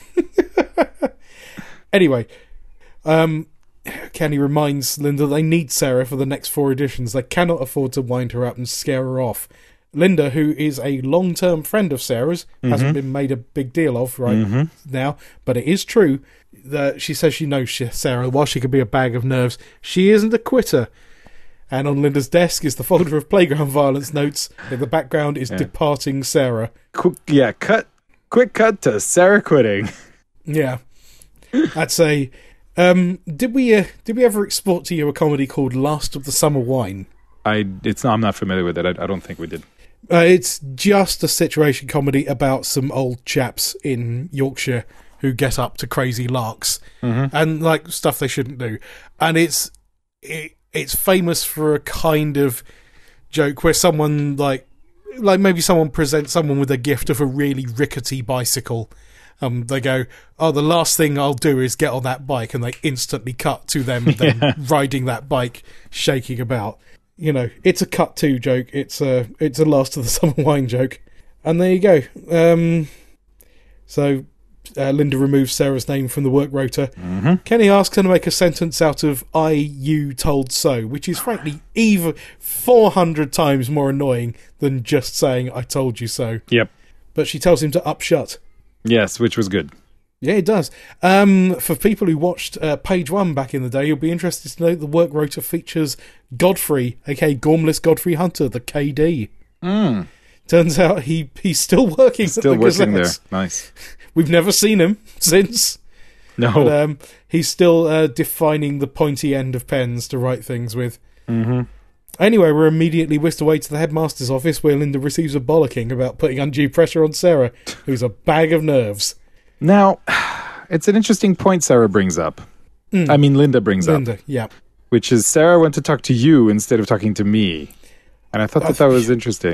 Anyway, um, Kenny reminds Linda they need Sarah for the next four editions. They cannot afford to wind her up and scare her off. Linda, who is a long-term friend of Sarah's, mm-hmm. hasn't been made a big deal of right mm-hmm. now, but it is true that she says she knows she, Sarah, while she could be a bag of nerves, she isn't a quitter. And on Linda's desk is the folder of playground violence notes. In the background is yeah. departing Sarah. Quick, yeah, cut. Quick cut to Sarah quitting. Yeah, that's a. Um, did we uh, did we ever export to you a comedy called Last of the Summer Wine? I it's not, I'm not familiar with it. I, I don't think we did. Uh, it's just a situation comedy about some old chaps in Yorkshire who get up to crazy larks mm-hmm. and like stuff they shouldn't do, and it's it, it's famous for a kind of joke where someone like like maybe someone presents someone with a gift of a really rickety bicycle. Um, they go, oh, the last thing I'll do is get on that bike, and they instantly cut to them then yeah. riding that bike, shaking about. You know, it's a cut to joke. It's a it's a Last of the Summer Wine joke, and there you go. Um, so uh, Linda removes Sarah's name from the work rota. Mm-hmm. Kenny asks her to make a sentence out of "I, you, told so," which is frankly even four hundred times more annoying than just saying "I told you so." Yep. But she tells him to upshut. Yes, which was good. Yeah, it does. Um, for people who watched uh, Page One back in the day, you'll be interested to know the work rota features Godfrey, aka Gormless Godfrey Hunter, the K D. Mm. Turns out he he's still working. He's still at the working Gazette. there. Nice. We've never seen him since. No. But, um, he's still uh, defining the pointy end of pens to write things with. Mm-hmm. Anyway, we're immediately whisked away to the headmaster's office where Linda receives a bollocking about putting undue pressure on Sarah, who's a bag of nerves. Now, it's an interesting point Sarah brings up. Mm. I mean, Linda brings Linda, up. yeah. Which is Sarah went to talk to you instead of talking to me. And I thought that that was interesting.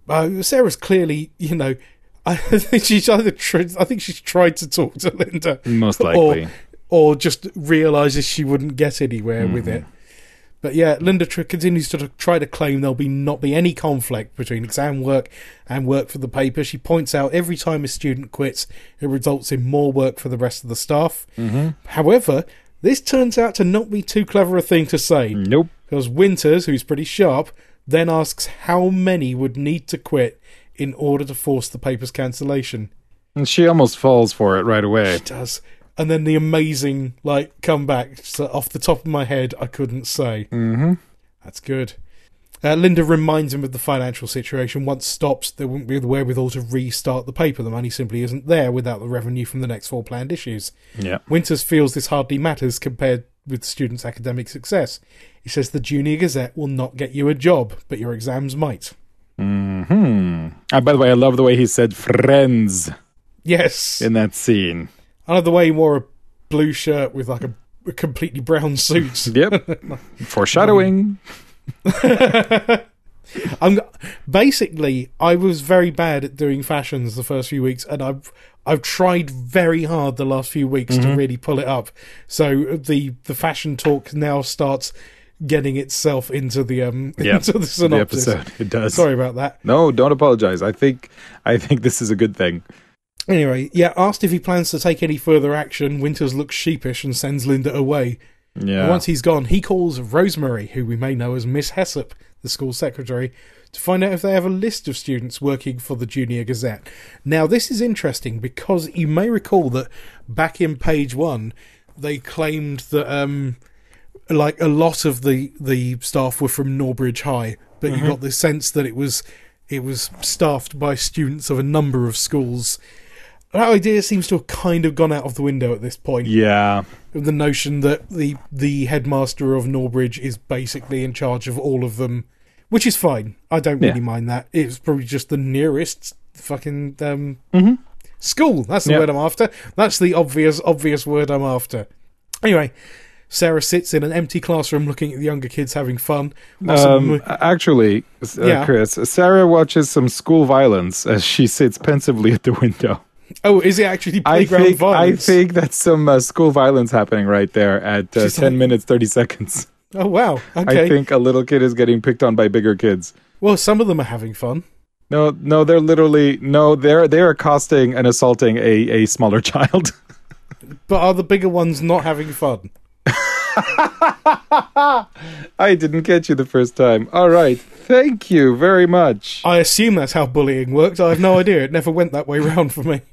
Uh, Sarah's clearly, you know, I think she's either tried, I think she's tried to talk to Linda, Most likely. or, or just realizes she wouldn't get anywhere mm-hmm. with it. But yeah, Linda tr- continues to try to claim there'll be not be any conflict between exam work and work for the paper. She points out every time a student quits, it results in more work for the rest of the staff. Mm-hmm. However, this turns out to not be too clever a thing to say. Nope. Because Winters, who's pretty sharp, then asks how many would need to quit in order to force the paper's cancellation. And she almost falls for it right away. She does. And then the amazing, like, comeback. So off the top of my head, I couldn't say. Mm-hmm. That's good. Uh, Linda reminds him of the financial situation. Once stopped, there wouldn't be the wherewithal to restart the paper. The money simply isn't there without the revenue from the next four planned issues. Yeah. Winters feels this hardly matters compared with the student's academic success. He says the Junior Gazette will not get you a job, but your exams might. Mm-hmm. Uh, by the way, I love the way he said friends. Yes. In that scene. I love the way he wore a blue shirt with like a, a completely brown suit. Yep. Foreshadowing. I'm basically I was very bad at doing fashions the first few weeks, and I've I've tried very hard the last few weeks mm-hmm. to really pull it up. So the the fashion talk now starts getting itself into the um yep. into the synopsis. The episode. It does. Sorry about that. No, don't apologize. I think I think this is a good thing. Anyway, yeah, asked if he plans to take any further action, Winters looks sheepish and sends Linda away. Yeah. And once he's gone, he calls Rosemary, who we may know as Miss Hessop, the school secretary, to find out if they have a list of students working for the Junior Gazette. Now, this is interesting because you may recall that back in page one, they claimed that um, like a lot of the, the staff were from Norbridge High, but mm-hmm. you got the sense that it was it was staffed by students of a number of schools. That idea seems to have kind of gone out of the window at this point. Yeah. The notion that the the headmaster of Norbridge is basically in charge of all of them, which is fine. I don't really yeah. mind that. It's probably just the nearest fucking um, mm-hmm. school. That's the yep. word I'm after. That's the obvious, obvious word I'm after. Anyway, Sarah sits in an empty classroom looking at the younger kids having fun. Um, actually, uh, yeah. Chris, Sarah watches some school violence as she sits pensively at the window. Oh, is it actually playground I think, violence? I think that's some uh, school violence happening right there at uh, ten like... minutes, thirty seconds. Oh, wow. Okay. I think a little kid is getting picked on by bigger kids. Well, some of them are having fun. No, no, they're literally... No, they're they're accosting and assaulting a, a smaller child. But are the bigger ones not having fun? I didn't get you the first time. All right. Thank you very much. I assume that's how bullying worked. I have no idea. It never went that way round for me.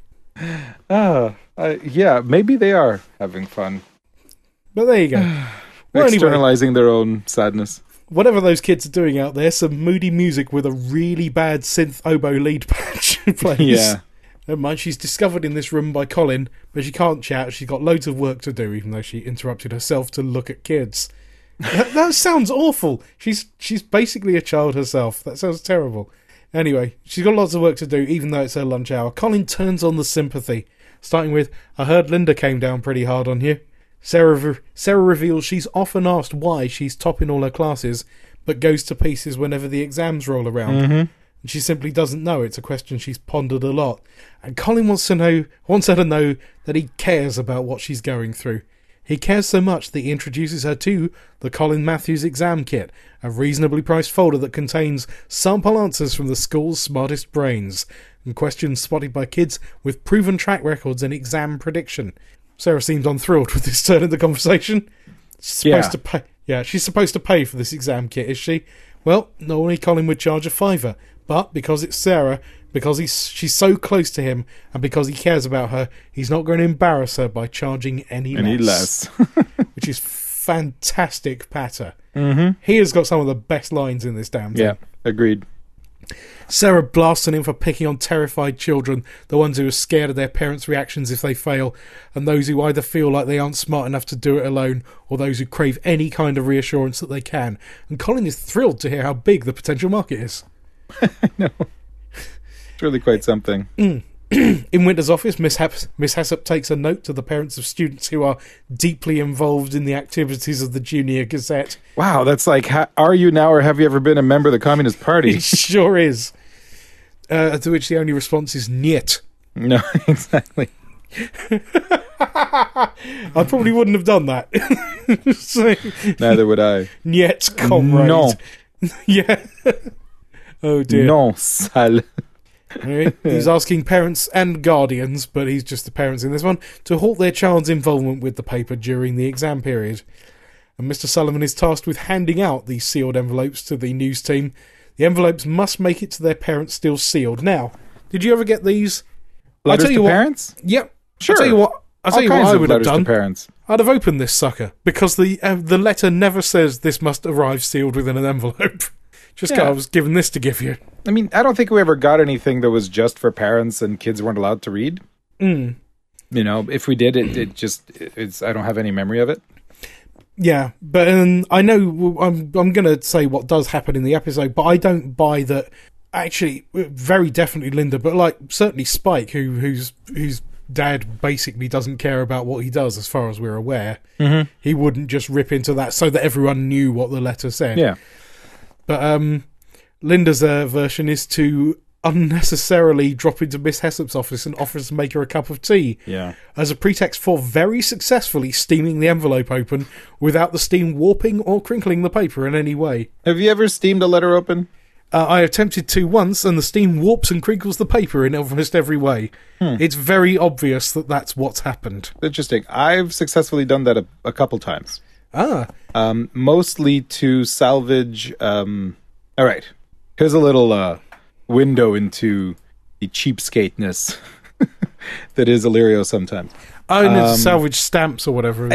Ah, uh, yeah, maybe they are having fun. But there you go. Well, externalizing anyway, their own sadness. Whatever those kids are doing out there, some moody music with a really bad synth oboe lead patch plays. Yeah. Never mind, she's discovered in this room by Colin, but she can't chat. She's got loads of work to do, even though she interrupted herself to look at kids. that, that sounds awful. She's she's basically a child herself. That sounds terrible. Anyway, she's got lots of work to do, even though it's her lunch hour. Colin turns on the sympathy, starting with, I heard Linda came down pretty hard on you. Sarah, Sarah reveals she's often asked why she's top in all her classes, but goes to pieces whenever the exams roll around. Mm-hmm. And she simply doesn't know. It's a question she's pondered a lot. And Colin wants to know, wants her to know that he cares about what she's going through. He cares so much that he introduces her to the Colin Matthews Exam Kit, a reasonably priced folder that contains sample answers from the school's smartest brains, and questions spotted by kids with proven track records in exam prediction. Sarah seems unthrilled with this turn in the conversation. She's supposed yeah. to pay. Yeah, she's supposed to pay for this exam kit, is she? Well, normally Colin would charge a fiver, but because it's Sarah, because he's she's so close to him, and because he cares about her, he's not going to embarrass her by charging any, any less. less. Which is fantastic patter. Mm-hmm. He has got some of the best lines in this damn thing. Yeah, agreed. Sarah blasts on him for picking on terrified children, the ones who are scared of their parents' reactions if they fail, and those who either feel like they aren't smart enough to do it alone, or those who crave any kind of reassurance that they can. And Colin is thrilled to hear how big the potential market is. I know. It's really quite something. Mm. In Winter's office, Miss, Hap- Miss Hessop takes a note to the parents of students who are deeply involved in the activities of the Junior Gazette. Wow, that's like, ha- are you now or have you ever been a member of the Communist Party? It sure is. Uh, to which the only response is "Niet." No, exactly. I probably wouldn't have done that. So, Neither would I. "Niet, comrade." No. Yeah. Oh dear. No, sal. Anyway, he's asking parents and guardians, but he's just the parents in this one, to halt their child's involvement with the paper during the exam period. And Mister Sullivan is tasked with handing out these sealed envelopes to the news team. The envelopes must make it to their parents still sealed. Now, did you ever get these? Letters I'll tell you to what, parents? Yep. Sure. I'll tell you what, I'll tell All you what kinds I of would have letters done. to parents. I'd have opened this sucker, because the uh, the letter never says this must arrive sealed within an envelope. Just Yeah. I was given this to give you. I mean, I don't think we ever got anything that was just for parents and kids weren't allowed to read. Mm. You know, if we did, it, it just, it's, I don't have any memory of it. Yeah, but um, I know I'm I'm going to say what does happen in the episode, but I don't buy that. Actually, very definitely Linda, but like certainly Spike, who who's whose dad basically doesn't care about what he does, as far as we're aware. Mm-hmm. He wouldn't just rip into that so that everyone knew what the letter said. Yeah. But um, Linda's uh, version is to unnecessarily drop into Miss Hessop's office and offers to make her a cup of tea, Yeah. as a pretext for very successfully steaming the envelope open without the steam warping or crinkling the paper in any way. Have you ever steamed a letter open? Uh, I attempted to once, and the steam warps and crinkles the paper in almost every way. Hmm. It's very obvious that that's what's happened. Interesting. I've successfully done that a, a couple times. Ah, Um, mostly to salvage. Um, all right. Here's a little uh, window into the cheapskateness that is Illyrio sometimes. oh, and it's Um, salvage stamps or whatever.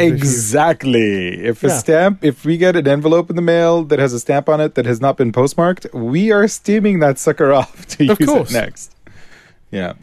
Exactly. If a Yeah. stamp, if we get an envelope in the mail that has a stamp on it that has not been postmarked, we are steaming that sucker off to Of use course. it next. Yeah.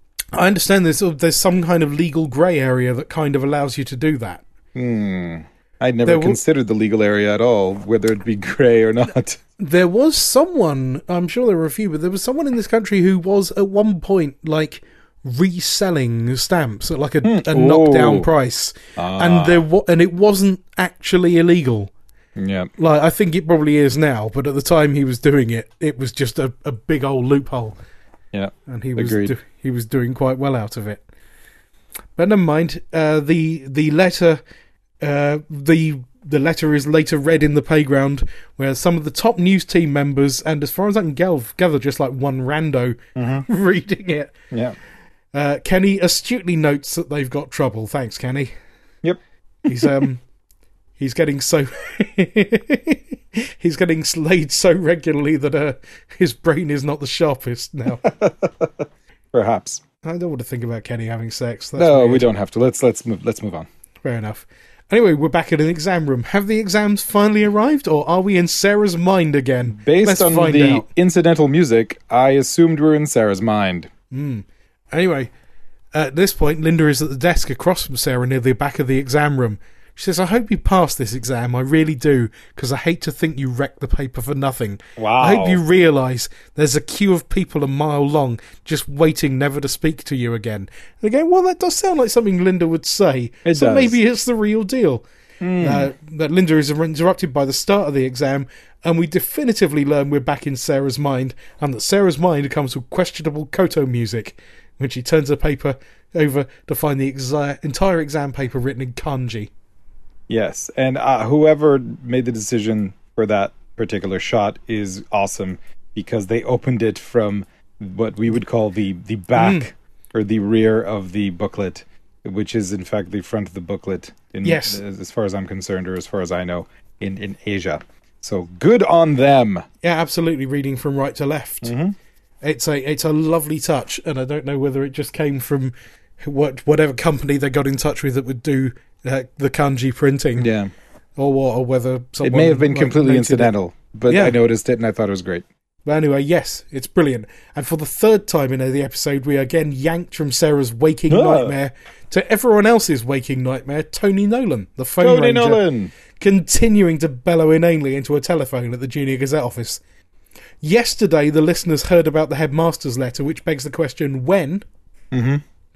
I understand there's there's some kind of legal grey area that kind of allows you to do that. Hmm. I'd never There w- considered the legal area at all, whether it be grey or not. There was someone, I'm sure there were a few, but there was someone in this country who was at one point like reselling stamps at like a, a Ooh. knockdown price, Ah. and there wa- and it wasn't actually illegal. Yeah. Like I think it probably is now, but at the time he was doing it, it was just a, a big old loophole, Yeah. and he was Agreed. do- he was doing quite well out of it. But never mind. Uh, the the letter, uh, the the letter is later read in the playground, where some of the top news team members, and as far as I can gather, gather just like one rando reading it. Yeah. Uh, Kenny astutely notes that they've got trouble. Thanks, Kenny. Yep. He's um, he's getting so he's getting slayed so regularly that uh, his brain is not the sharpest now. Perhaps. I don't want to think about Kenny having sex. That's No, weird. we don't have to. Let's let's move. Let's move on. Fair enough. Anyway, we're back in an exam room. Have the exams finally arrived, or are we in Sarah's mind again? Based Let's on find the out. incidental music, I assumed we were in Sarah's mind. Anyway, at this point, Linda is at the desk across from Sarah near the back of the exam room. She says, I hope you pass this exam, I really do, because I hate to think you wrecked the paper for nothing. Wow. I hope you realise there's a queue of people a mile long just waiting never to speak to you again. And again, well, that does sound like something Linda would say. It so does. maybe it's the real deal. Uh, that Linda is interrupted by the start of the exam, and we definitively learn we're back in Sarah's mind, and that Sarah's mind comes with questionable koto music when she turns her paper over to find the exa- entire exam paper written in kanji. Yes, and uh, whoever made the decision for that particular shot is awesome, because they opened it from what we would call the the back or the rear of the booklet, which is in fact the front of the booklet. In, Yes. as far as I'm concerned, or as far as I know, in in Asia. So good on them. Yeah, absolutely, reading from right to left. It's a it's a lovely touch, and I don't know whether it just came from what whatever company they got in touch with that would do uh, the kanji printing, Yeah, or what, or whether it someone, may have been like, completely noted it. incidental, but Yeah. I noticed it and I thought it was great. But anyway, yes, it's brilliant. And for the third time in the episode, we are again yanked from Sarah's waking Ah. nightmare to everyone else's waking nightmare, Tony Nolan, the phone Tony ranger, Nolan. continuing to bellow inanely into a telephone at the Junior Gazette office. Yesterday, the listeners heard about the headmaster's letter, which begs the question, when? Mm-hmm.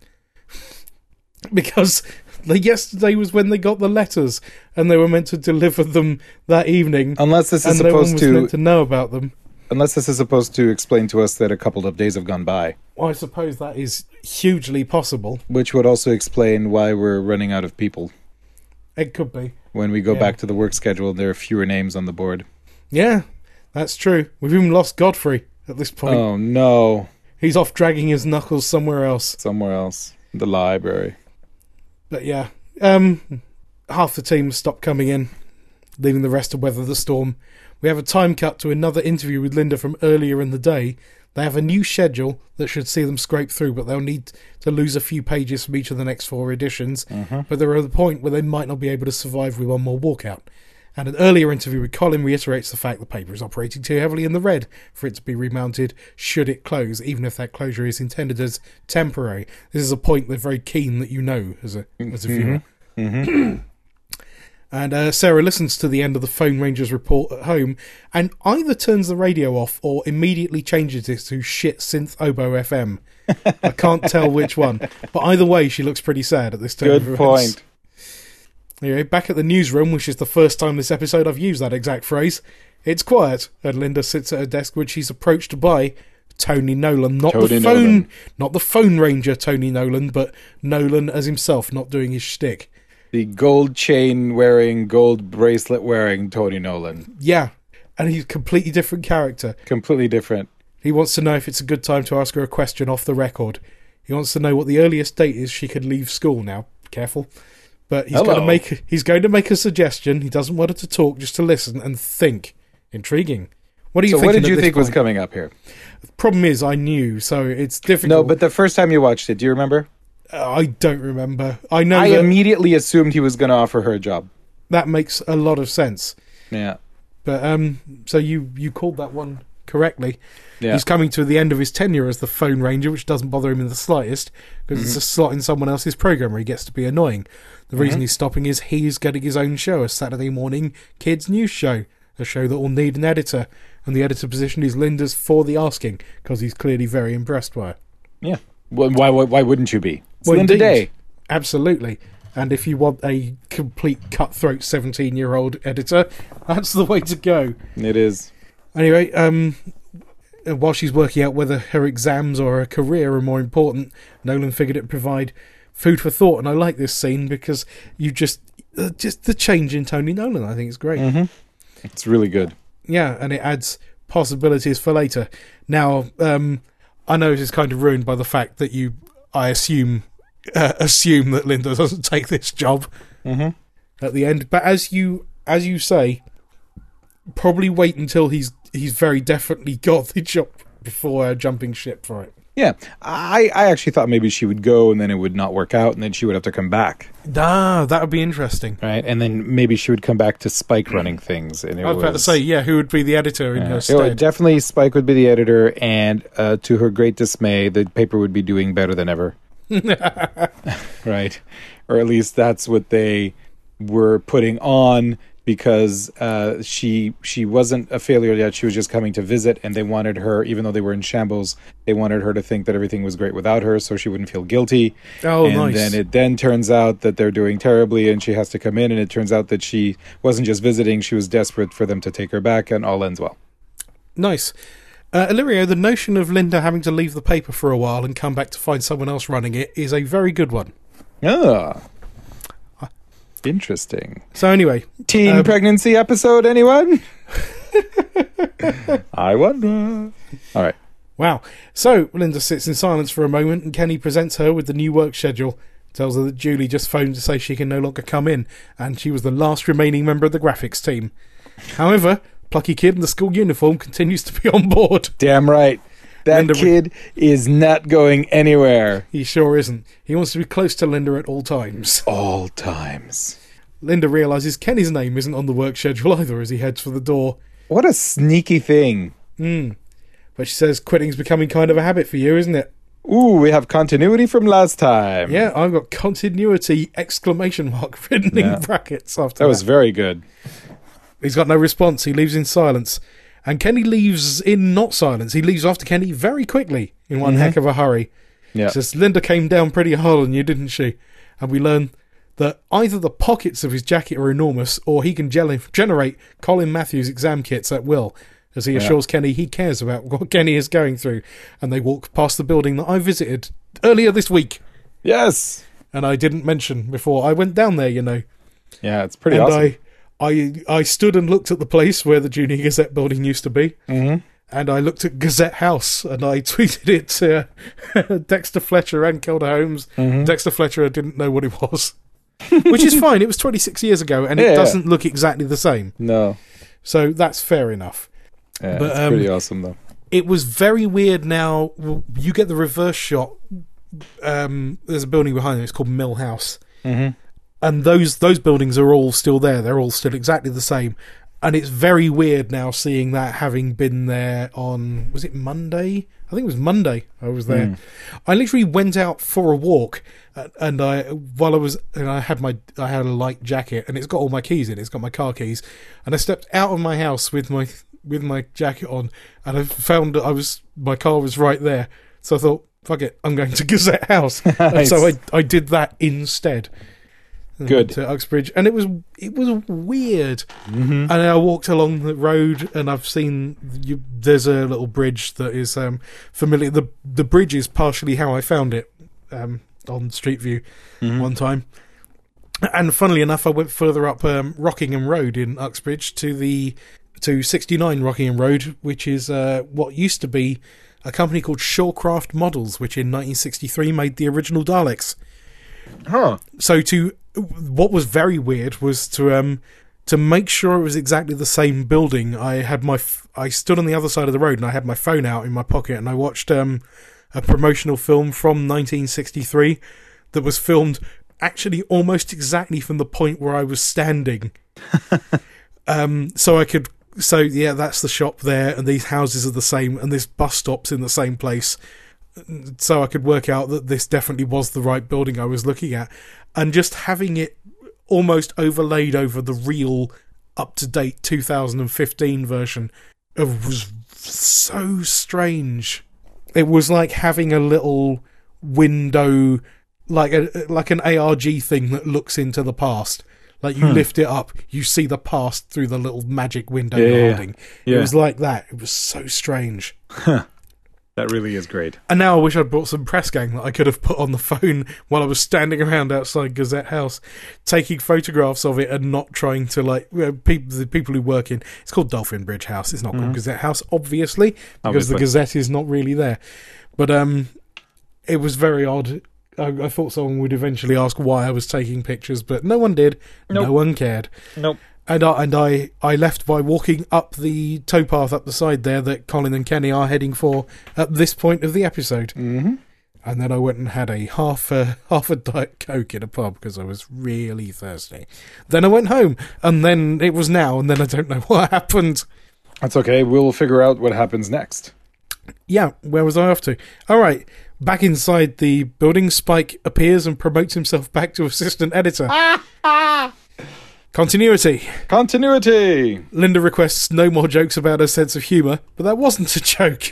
Because the, yesterday was when they got the letters, and they were meant to deliver them that evening, Unless this is and no one supposed was to meant to know about them. unless this is supposed to explain to us that a couple of days have gone by. Well, I suppose that is hugely possible. Which would also explain why we're running out of people. It could be. When we go Yeah. back to the work schedule, there are fewer names on the board. Yeah, that's true. We've even lost Godfrey at this point. Oh, no. He's off dragging his knuckles somewhere else. Somewhere else. The library. But yeah, um, half the team stopped coming in, leaving the rest to weather the storm. We have a time cut to another interview with Linda from earlier in the day. They have a new schedule that should see them scrape through, but they'll need to lose a few pages from each of the next four editions. Mm-hmm. But they're at the point where they might not be able to survive with one more walkout. And an earlier interview with Colin reiterates the fact the paper is operating too heavily in the red for it to be remounted should it close, even if that closure is intended as temporary. This is a point they're very keen that you know as a as a viewer. Mm-hmm. Mm-hmm. And uh, Sarah listens to the end of the Phone Ranger's report at home and either turns the radio off or immediately changes it to shit synth oboe F M. I can't tell which one. But either way, she looks pretty sad at this turn of Good events. point. Anyway, back at the newsroom, which is the first time this episode I've used that exact phrase, it's quiet, and Linda sits at her desk when she's approached by Tony Nolan. Not Tony the phone Nolan. not the Phone Ranger Tony Nolan, but Nolan as himself, not doing his shtick. The gold chain wearing, gold bracelet wearing Tony Nolan. Yeah, and he's a completely different character. Completely different. He wants to know if it's a good time to ask her a question off the record. He wants to know what the earliest date is she could leave school now. Careful. But he's Hello. going to make he's going to make a suggestion. He doesn't want her to talk, just to listen and think. Intriguing. What are you So thinking what did at you this think was point? coming up here? Problem is, I knew, so it's difficult. No, but the first time you watched it, do you remember? Uh, I don't remember. I know I that immediately assumed he was going to offer her a job. that makes a lot of sense. Yeah. But um, so you you called that one correctly. Yeah. He's coming to the end of his tenure as the Phone Ranger, which doesn't bother him in the slightest, because Mm-hmm. it's a slot in someone else's program where he gets to be annoying. The reason Mm-hmm. he's stopping is he's getting his own show, a Saturday morning kids news show, a show that will need an editor, and the editor position is Linda's for the asking, because he's clearly very impressed by her. Yeah. Well, why, why, why wouldn't you be? It's Well, Linda indeed. Day. Absolutely. And if you want a complete cutthroat seventeen-year-old editor, that's the way to go. It is. Anyway, um, while she's working out whether her exams or her career are more important, Nolan figured it would provide food for thought. And I like this scene because you just, uh, just the change in Tony Nolan, I think is great. Mm-hmm. It's really good. Yeah, and it adds possibilities for later. Now, um, I know this is kind of ruined by the fact that you, I assume, uh, assume that Linda doesn't take this job Mm-hmm. at the end. But as you, as you say, probably wait until he's he's very definitely got the job before uh, jumping ship for it. Yeah. I, I actually thought maybe she would go and then it would not work out and then she would have to come back. Ah, that would be interesting. Right. And then maybe she would come back to Spike running things. And it I was about to say, yeah, who would be the editor in Yeah. her It would- stead? definitely Spike would be the editor, and uh, to her great dismay, the paper would be doing better than ever. Right. Or at least that's what they were putting on, because uh, she she wasn't a failure yet. She was just coming to visit, and they wanted her, even though they were in shambles, they wanted her to think that everything was great without her, so she wouldn't feel guilty. Oh, and nice. then it then turns out that they're doing terribly, and she has to come in, and it turns out that she wasn't just visiting, she was desperate for them to take her back, and all ends well. Nice. Uh, Illyrio, the notion of Linda having to leave the paper for a while and come back to find someone else running it is a very good one. Ah. Interesting. So anyway, Teen Um, pregnancy episode, anyone? I wonder. All right. wow. So Linda sits in silence for a moment and Kenny presents her with the new work schedule, tells her that Julie just phoned to say she can no longer come in, and she was the last remaining member of the graphics team. However, plucky kid in the school uniform continues to be on board. Damn right. That Linda- kid is not going anywhere. He sure isn't. He wants to be close to Linda at all times. All times. Linda realises Kenny's name isn't on the work schedule either as he heads for the door. What a sneaky thing. Hmm. But she says quitting's becoming kind of a habit for you, isn't it? Ooh, we have continuity from last time. Yeah, I've got continuity exclamation mark written Yeah. in brackets after That that. was very good. He's got no response. He leaves in silence. And Kenny leaves in not silence. He leaves after Kenny very quickly in one Mhm. heck of a hurry. Yeah. Says, Linda came down pretty hard on you, didn't she? And we learn that either the pockets of his jacket are enormous or he can gel- generate Colin Matthews exam kits at will. as he Yeah. assures Kenny he cares about what Kenny is going through. And they walk past the building that I visited earlier this week. Yes. And I didn't mention before. I went down there, you know. Yeah, it's pretty and awesome. I, I, I stood and looked at the place where the Junior Gazette building used to be. Mm-hmm. And I looked at Gazette House, and I tweeted it to uh, Dexter Fletcher and Kelda Holmes. Mm-hmm. Dexter Fletcher didn't know what it was. Which is fine. It was twenty-six years ago, and Yeah, it yeah. doesn't look exactly the same. No. So that's fair enough. Yeah, But, it's um, pretty awesome, though. It was very weird now. Well, you get the reverse shot. Um, there's a building behind it. It's called Mill House. Mm-hmm. And those those buildings are all still there. They're all still exactly the same. And it's very weird now seeing that, having been there on, was it Monday? I think it was Monday I was there. Mm. I literally went out for a walk, uh, and I, while I was, and I had my, I had a light jacket, and it's got all my keys in it. It's got my car keys. And I stepped out of my house with my, with my jacket on, and I found that I was, my car was right there. So I thought, fuck it, I'm going to Gazette House. And Nice. so I, I did that instead. Good. To Uxbridge, and it was it was weird. Mm-hmm. And I walked along the road, and I've seen you, there's a little bridge that is um, familiar. The the bridge is partially how I found it um, on Street View Mm-hmm. one time. And funnily enough, I went further up um, Rockingham Road in Uxbridge to the to sixty-nine Rockingham Road, which is uh, what used to be a company called Shawcraft Models, which in nineteen sixty-three made the original Daleks. Huh. So to what was very weird was to um to make sure it was exactly the same building. I had my f- I stood on the other side of the road, and I had my phone out in my pocket, and I watched um a promotional film from nineteen sixty-three that was filmed actually almost exactly from the point where I was standing. um so I could so yeah that's the shop there, and these houses are the same, and this bus stop's in the same place. So I could work out that this definitely was the right building I was looking at. And just having it almost overlaid over the real up-to-date two thousand fifteen version it was so strange. It was like having a little window, like a like an A R G thing that looks into the past. Like you Hmm. lift it up, you see the past through the little magic window Yeah, yeah, yeah. holding. Yeah. It was like that. It was so strange. That really is great. And now I wish I'd brought some press gang that I could have put on the phone while I was standing around outside Gazette House, taking photographs of it and not trying to, like, you know, people, the people who work in, it's called Dolphin Bridge House. It's not Mhm. called Gazette House, obviously, because Obviously. the Gazette is not really there. But um, it was very odd. I, I thought someone would eventually ask why I was taking pictures, but no one did. No Nope. one cared. Nope. And I, and I, I left by walking up the towpath up the side there that Colin and Kenny are heading for at this point of the episode. Mm-hmm. And then I went and had a half a half a Diet Coke in a pub because I was really thirsty. Then I went home, and then it was now, and then I don't know what happened. That's okay. We'll figure out what happens next. Yeah, where was I off to? All right, back inside the building, Spike appears and promotes himself back to assistant editor. Continuity. Continuity. Linda requests no more jokes about her sense of humour, but that wasn't a joke.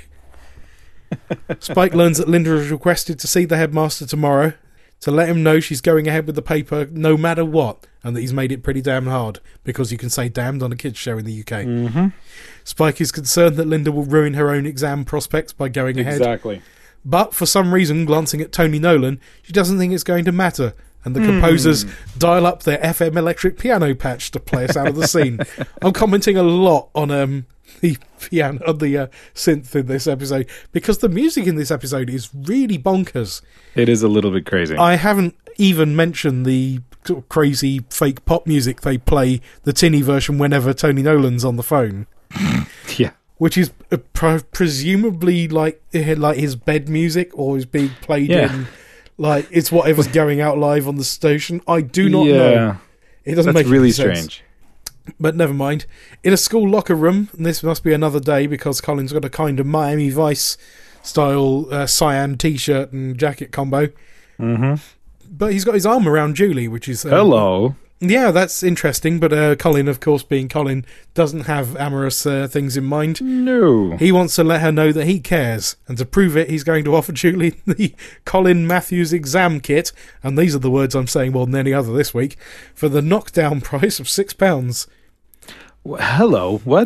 Spike learns that Linda has requested to see the headmaster tomorrow to let him know she's going ahead with the paper no matter what, and that he's made it pretty damn hard, because you can say damned on a kids' show in the U K. Mm-hmm. Spike is concerned that Linda will ruin her own exam prospects by going ahead, Exactly. but for some reason, glancing at Tony Nolan, she doesn't think it's going to matter, and the composers dial up their F M electric piano patch to play us out of the scene. I'm commenting a lot on um, the piano, on the uh, synth in this episode, because the music in this episode is really bonkers. It is a little bit crazy. I haven't even mentioned the sort of crazy fake pop music they play, the tinny version, whenever Tony Nolan's on the phone. Yeah. Which is uh, pre- presumably like eh, like his bed music, or is being played Yeah. in, like it's whatever's going out live on the station. I do not yeah. know. It doesn't That's make really any sense. strange. But never mind. In a school locker room, and this must be another day because Colin's got a kind of Miami Vice style uh, cyan t-shirt and jacket combo. Mm-hmm. But he's got his arm around Julie, which is... Um, Hello. Yeah, that's interesting. But uh, Colin, of course, being Colin, doesn't have amorous uh, things in mind. No. He wants to let her know that he cares. And to prove it, he's going to offer Julie the Colin Matthews exam kit. And these are the words I'm saying more than any other this week. For the knockdown price of six pounds. W- Hello. What?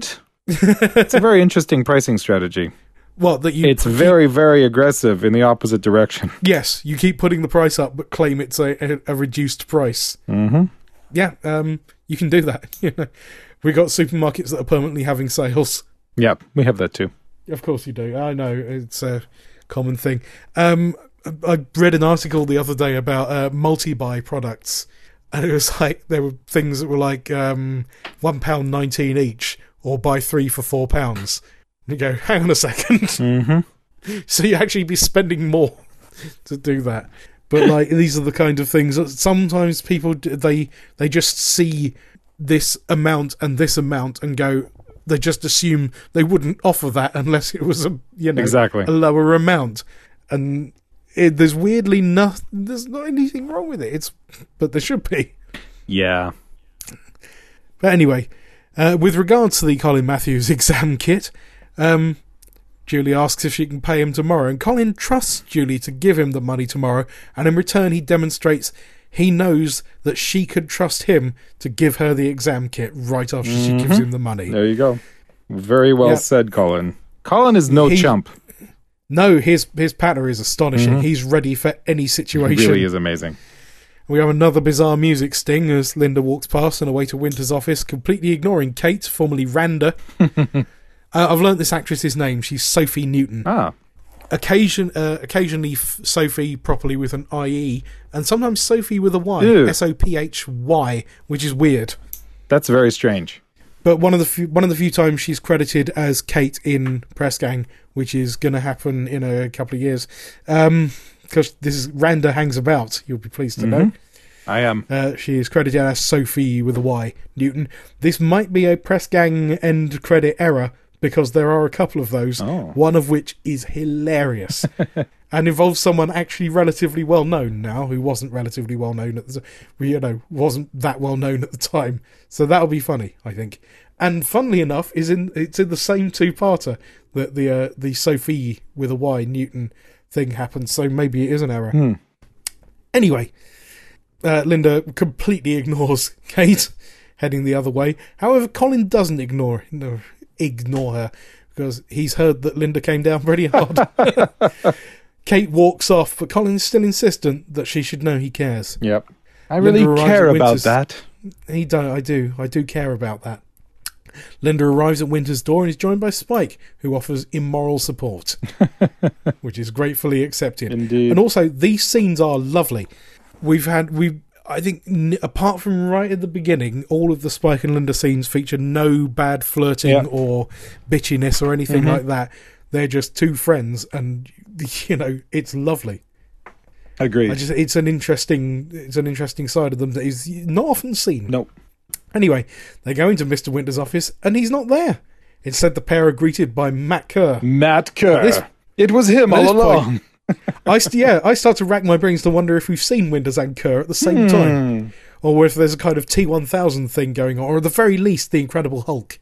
It's a very interesting pricing strategy. What, that you... It's very, very aggressive in the opposite direction. Yes, you keep putting the price up, but claim it's a, a, a reduced price. Mm-hmm. Yeah, um, you can do that. You know, we got supermarkets that are permanently having sales. Yeah, we have that too. Of course you do. I know, it's a common thing. Um, I read an article the other day about uh, multi-buy products, and it was like, there were things that were like um, one pound nineteen each, or buy three for four pounds. You go, hang on a second. Mm-hmm. So you actually be spending more to do that. But like, these are the kind of things that sometimes people, they they just see this amount and this amount and go, they just assume they wouldn't offer that unless it was a, you know, exactly. a lower amount. And it, there's weirdly not, there's not anything wrong with it. It's, but there should be. Yeah. But anyway, uh, with regards to the Colin Matthews exam kit, Um, Julie asks if she can pay him tomorrow, and Colin trusts Julie to give him the money tomorrow, and in return he demonstrates he knows that she could trust him to give her the exam kit right after mm-hmm. she gives him the money. There you go. Very well yep. said, Colin. Colin is no he, chump. No, his his patter is astonishing. Mm-hmm. He's ready for any situation. He really is amazing. We have another bizarre music sting as Linda walks past and away to Winter's office, completely ignoring Kate, formerly Randa. Uh, I've learnt this actress's name. She's Sophie Newton. Ah. Occasion, uh, occasionally f- Sophie properly with an I E, and sometimes Sophie with a Y. Ew. S O P H Y, which is weird. That's very strange. But one of the few, one of the few times she's credited as Kate in Press Gang, which is going to happen in a couple of years. Um, because this is Randa hangs about, you'll be pleased to mm-hmm. know. I am. Uh, she is credited as Sophie with a Y, Newton. This might be a Press Gang end credit error, because there are a couple of those, oh. one of which is hilarious and involves someone actually relatively well known now, who wasn't relatively well known at the you know wasn't that well known at the time. So that'll be funny, I think. And funnily enough, is in it's in the same two-parter that the uh, the Sophie with a Y Newton thing happens. So maybe it is an error. Hmm. Anyway, uh, Linda completely ignores Kate, heading the other way. However, Colin doesn't ignore no. ignore her because he's heard that Linda came down pretty hard. Kate walks off, but Colin's still insistent that she should know he cares. Yep. I really Linda care about that. He do, I do. I do care about that. Linda arrives at Winter's door and is joined by Spike, who offers immoral support, which is gratefully accepted. Indeed. And also, these scenes are lovely. We've had... we. I think, n- apart from right at the beginning, all of the Spike and Linda scenes feature no bad flirting yeah. or bitchiness or anything mm-hmm. like that. They're just two friends, and you know, it's lovely. Agreed. I just, it's an interesting, it's an interesting side of them that is not often seen. Nope. Anyway, they go into Mister Winter's office, and he's not there. Instead, the pair are greeted by Matt Kerr. Matt Kerr. This, it was him all along. Point, I st- yeah, I start to rack my brains to wonder if we've seen Winters and Kerr at the same hmm. time, or if there's a kind of T one thousand thing going on, or at the very least, the Incredible Hulk.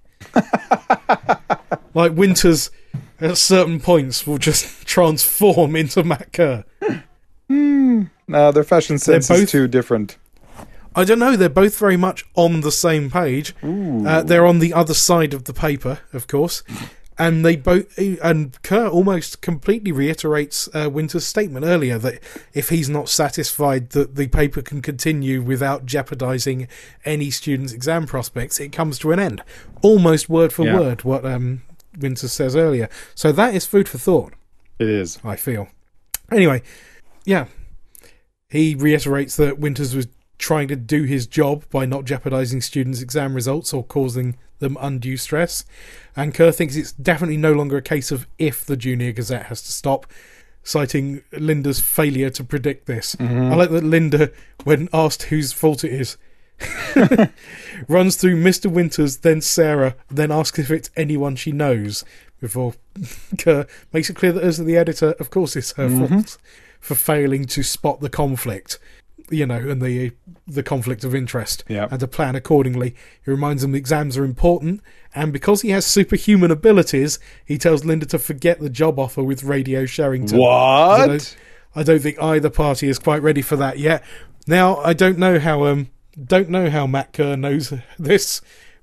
Like Winters, at certain points, will just transform into Matt Kerr. Hmm. No, their fashion sense both, is too different. I don't know. They're both very much on the same page. Uh, they're on the other side of the paper, of course. And they both, and Kerr almost completely reiterates uh, Winter's statement earlier that if he's not satisfied that the paper can continue without jeopardising any student's exam prospects, it comes to an end. Almost word for yeah. word what um, Winter says earlier. So that is food for thought. It is. I feel. Anyway, yeah. He reiterates that Winters was trying to do his job by not jeopardising students' exam results or causing them undue stress, and Kerr thinks it's definitely no longer a case of if the Junior Gazette has to stop, citing Linda's failure to predict this. Mm-hmm. I like that Linda, when asked whose fault it is, runs through Mister Winters, then Sarah, then asks if it's anyone she knows, before Kerr makes it clear that as the editor, of course it's her mm-hmm. fault for failing to spot the conflict. You know, and the the conflict of interest, yep. and to plan accordingly. He reminds them the exams are important, and because he has superhuman abilities, he tells Linda to forget the job offer with Radio Sherrington. What? I don't, I don't think either party is quite ready for that yet. Now, I don't know how um don't know how Matt Kerr knows this,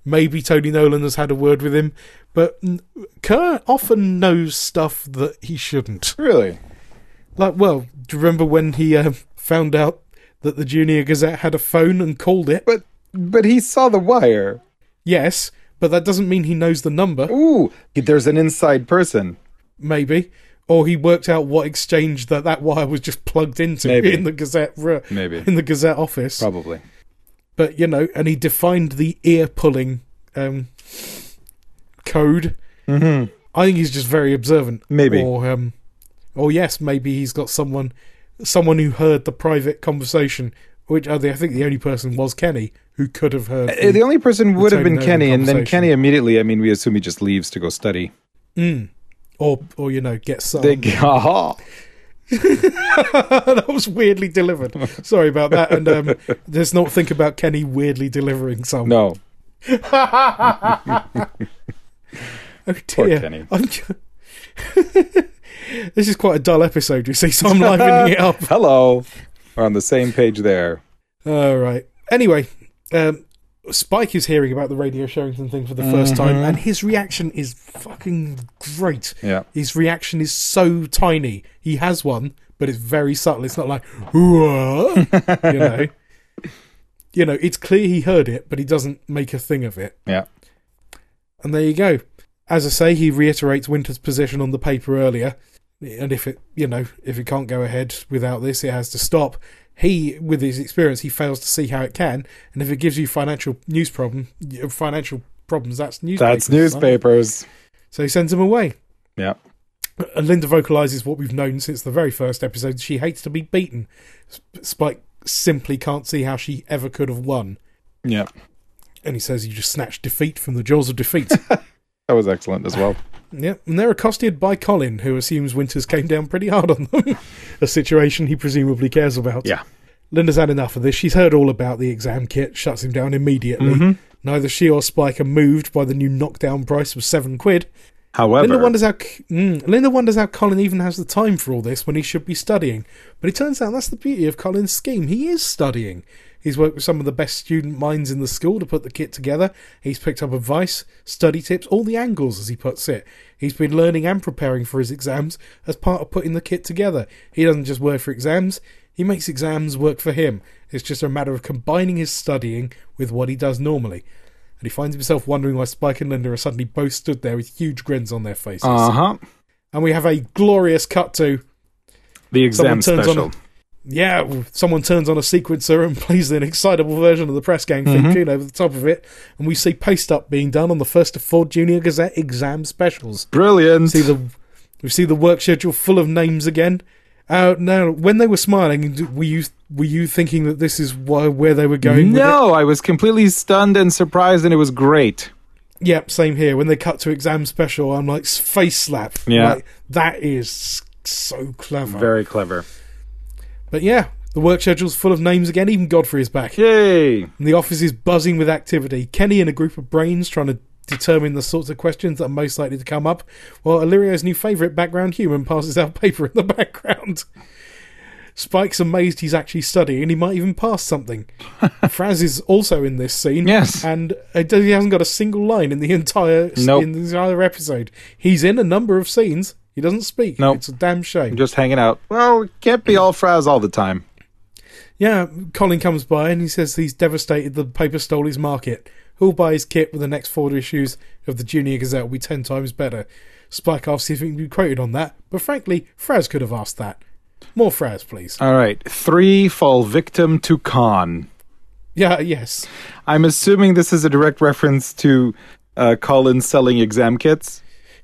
Maybe Tony Nolan has had a word with him, but Kerr often knows stuff that he shouldn't. Really? Like, well, do you remember when he uh, found out that the Junior Gazette had a phone and called it? But but he saw the wire. Yes, but that doesn't mean he knows the number. Ooh, there's an inside person. Maybe. Or he worked out what exchange that that wire was just plugged into Maybe. in the Gazette Maybe. in the Gazette office. Probably. But, you know, and he defined the ear-pulling um, code. Mm-hmm. I think he's just very observant. Maybe. Or, um, or yes, maybe he's got someone someone who heard the private conversation, which I think the only person was Kenny, who could have heard. Uh, the only person would have Tony been Nolan Kenny, and then conversation. Kenny immediately, I mean, we assume he just leaves to go study. Mm. Or, or you know, get some. They, aha. That was weirdly delivered. Sorry about that. And um, let's not think about Kenny weirdly delivering some. No. Oh dear. Poor Kenny. I'm... This is quite a dull episode, you see, so I'm livening it up. Hello. We're on the same page there. All right. Anyway, um, Spike is hearing about the Radio Sherrington thing for the first Mm-hmm. time, and his reaction is fucking great. Yeah. His reaction is so tiny. He has one, but it's very subtle. It's not like, "Whoa," you know. You know, it's clear he heard it, but he doesn't make a thing of it. Yeah. And there you go. As I say, he reiterates Winter's position on the paper earlier, and if it, you know, if it can't go ahead without this, it has to stop. He, with his experience, he fails to see how it can, and if it gives you financial news problem, financial problems, that's newspapers. That's newspapers. So he sends them away. Yeah. And Linda vocalises what we've known since the very first episode. She hates to be beaten. Spike simply can't see how she ever could have won. Yeah. And he says you just snatched defeat from the jaws of defeat. That was excellent as well. Yeah, and they're accosted by Colin, who assumes Winters came down pretty hard on them. A situation he presumably cares about. Yeah. Linda's had enough of this. She's heard all about the exam kit, shuts him down immediately. Mm-hmm. Neither she or Spike are moved by the new knockdown price of seven quid. However, Linda wonders how mm, Linda wonders how Colin even has the time for all this when he should be studying. But it turns out that's the beauty of Colin's scheme. He is studying. He's worked with some of the best student minds in the school to put the kit together. He's picked up advice, study tips, all the angles, as he puts it. He's been learning and preparing for his exams as part of putting the kit together. He doesn't just work for exams, he makes exams work for him. It's just a matter of combining his studying with what he does normally. And he finds himself wondering why Spike and Linda are suddenly both stood there with huge grins on their faces. Uh-huh. And we have a glorious cut to... The exam someone turns special. on a, yeah, someone turns on a sequencer and plays an excitable version of the Press Gang theme Mm-hmm. tune over the top of it, and we see paste-up being done on the first of four Junior Gazette exam specials. Brilliant. See the, we see the work schedule full of names again. Uh, now, when they were smiling, were you were you thinking that this is why, where they were going with it? No, I was completely stunned and surprised, and it was great. Yep, same here. When they cut to exam special, I'm like, face slap. Yeah. Like, that is so clever. Very clever. But yeah, the work schedule's full of names again. Even Godfrey is back. Yay! And the office is buzzing with activity. Kenny and a group of brains trying to determine the sorts of questions that are most likely to come up, while Illyrio's new favourite background human passes out paper in the background. Spike's amazed he's actually studying, and he might even pass something. Fraz is also in this scene. Yes. And uh, he hasn't got a single line in the entire Nope. in the entire episode. He's in a number of scenes. He doesn't speak. Nope. It's a damn shame. Just hanging out. Well, can't be all Fraz all the time. Yeah, Colin comes by and he says he's devastated the paper stole his market. Who'll buy his kit with the next four issues of the Junior Gazette will be ten times better. Spike asks if he can be quoted on that, but frankly, Fraz could have asked that. More Fraz, please. All right. Three fall victim to Khan. Yeah, yes. I'm assuming this is a direct reference to uh, Colin selling exam kits.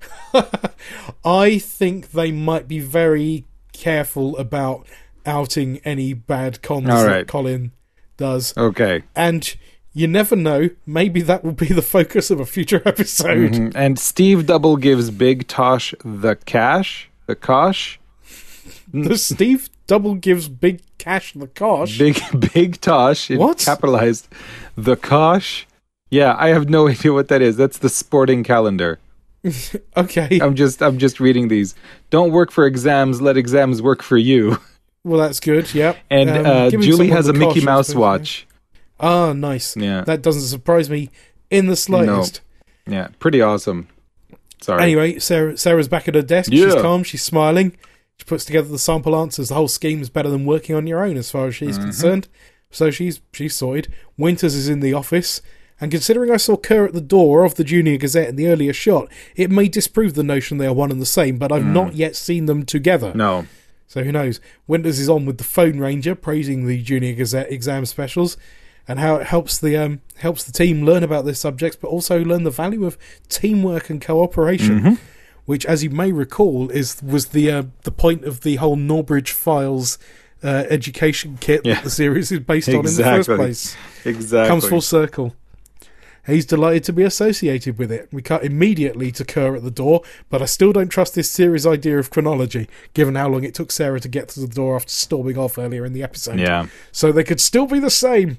I think they might be very careful about outing any bad cons All that right. Colin does. Okay. And you never know, maybe that will be the focus of a future episode. Mhm. And Steve Double gives Big Tosh the cash, the cosh. The Steve Double gives Big Cash the cosh. Big Big Tosh, in What? capitalized, the cosh. Yeah, I have no idea what that is. That's the sporting calendar. Okay. I'm just I'm just reading these. Don't work for exams, let exams work for you. Well, that's good, yep. And Um, uh, giving Julie someone has the a Mickey cosh, I Mouse suppose, watch. yeah. Ah, nice. Yeah. That doesn't surprise me in the slightest. No. Yeah, pretty awesome. Sorry. Anyway, Sarah, Sarah's back at her desk. Yeah. She's calm. She's smiling. She puts together the sample answers. The whole scheme is better than working on your own, as far as she's mm-hmm. concerned. So she's she's sorted. Winters is in the office, and considering I saw Kerr at the door of the Junior Gazette in the earlier shot, it may disprove the notion they are one and the same. But I've mm. not yet seen them together. No. So who knows? Winters is on with the Phone Ranger, praising the Junior Gazette exam specials, and how it helps the um, helps the team learn about their subjects, but also learn the value of teamwork and cooperation. Mm-hmm. Which, as you may recall, is was the uh, the point of the whole Norbridge Files uh, education kit yeah. that the series is based on exactly. in the first place. Exactly. Comes full circle. He's delighted to be associated with it. We cut immediately to Kerr at the door, but I still don't trust this series' idea of chronology, given how long it took Sarah to get to the door after storming off earlier in the episode. Yeah. So they could still be the same.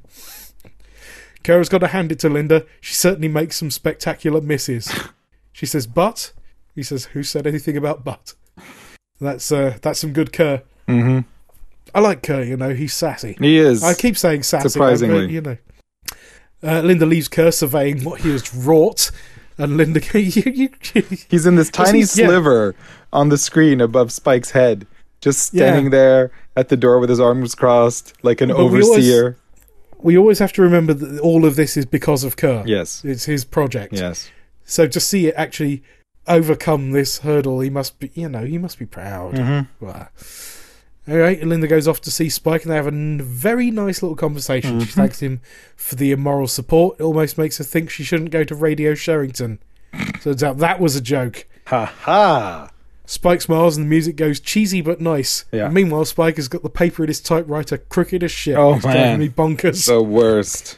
Kerr's got to hand it to Linda. She certainly makes some spectacular misses. She says, but... He says, who said anything about but? That's uh, that's some good Kerr. Mm-hmm. I like Kerr, you know, he's sassy. He is. I keep saying sassy. Surprisingly. But, you know. Uh, Linda leaves Kerr surveying what he has wrought, and Linda... you, you, you, he's in this tiny sliver yeah. on the screen above Spike's head, just standing yeah. there at the door with his arms crossed, like an but overseer. We always, we always have to remember that all of this is because of Kerr. Yes. It's his project. Yes. So to see it actually... overcome this hurdle, he must be, you know, he must be proud. Mm-hmm. Wow. All right, Linda goes off to see Spike, and they have a n- very nice little conversation. Mm-hmm. She thanks him for the immoral support. It almost makes her think she shouldn't go to Radio Sherrington. Turns out that was a joke. Ha ha! Spike smiles, and the music goes cheesy but nice. Yeah. Meanwhile, Spike has got the paper in his typewriter crooked as shit. Oh, it's man. driving me bonkers. The worst.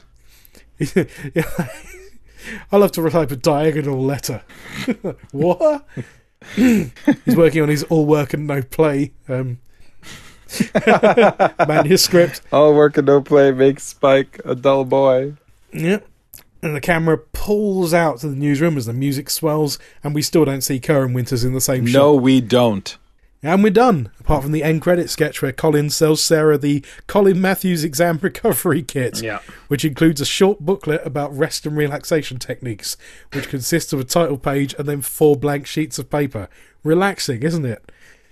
Yeah. I love to type a diagonal letter. What? He's working on his all work and no play um, manuscript. All work and no play makes Spike a dull boy. Yep. And the camera pulls out to the newsroom as the music swells, and we still don't see Kerr and Winters in the same shot. No, we don't. And we're done, apart from the end credit sketch where Colin sells Sarah the Colin Matthews Exam Recovery Kit, yeah. which includes a short booklet about rest and relaxation techniques, which consists of a title page and then four blank sheets of paper. Relaxing, isn't it?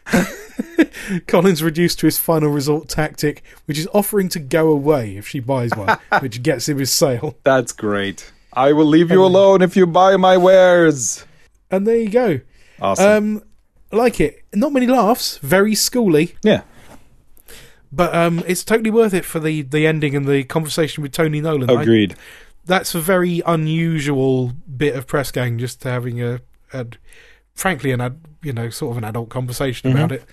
Colin's reduced to his final resort tactic, which is offering to go away if she buys one, which gets him his sale. That's great. I will leave you alone if you buy my wares. And there you go. Awesome. Um, like it. Not many laughs. Very schooly. Yeah. But um, it's totally worth it for the, the ending and the conversation with Tony Nolan. Agreed. I, that's a very unusual bit of press gang, just having a, a frankly, an ad, you know, sort of an adult conversation mm-hmm. about it.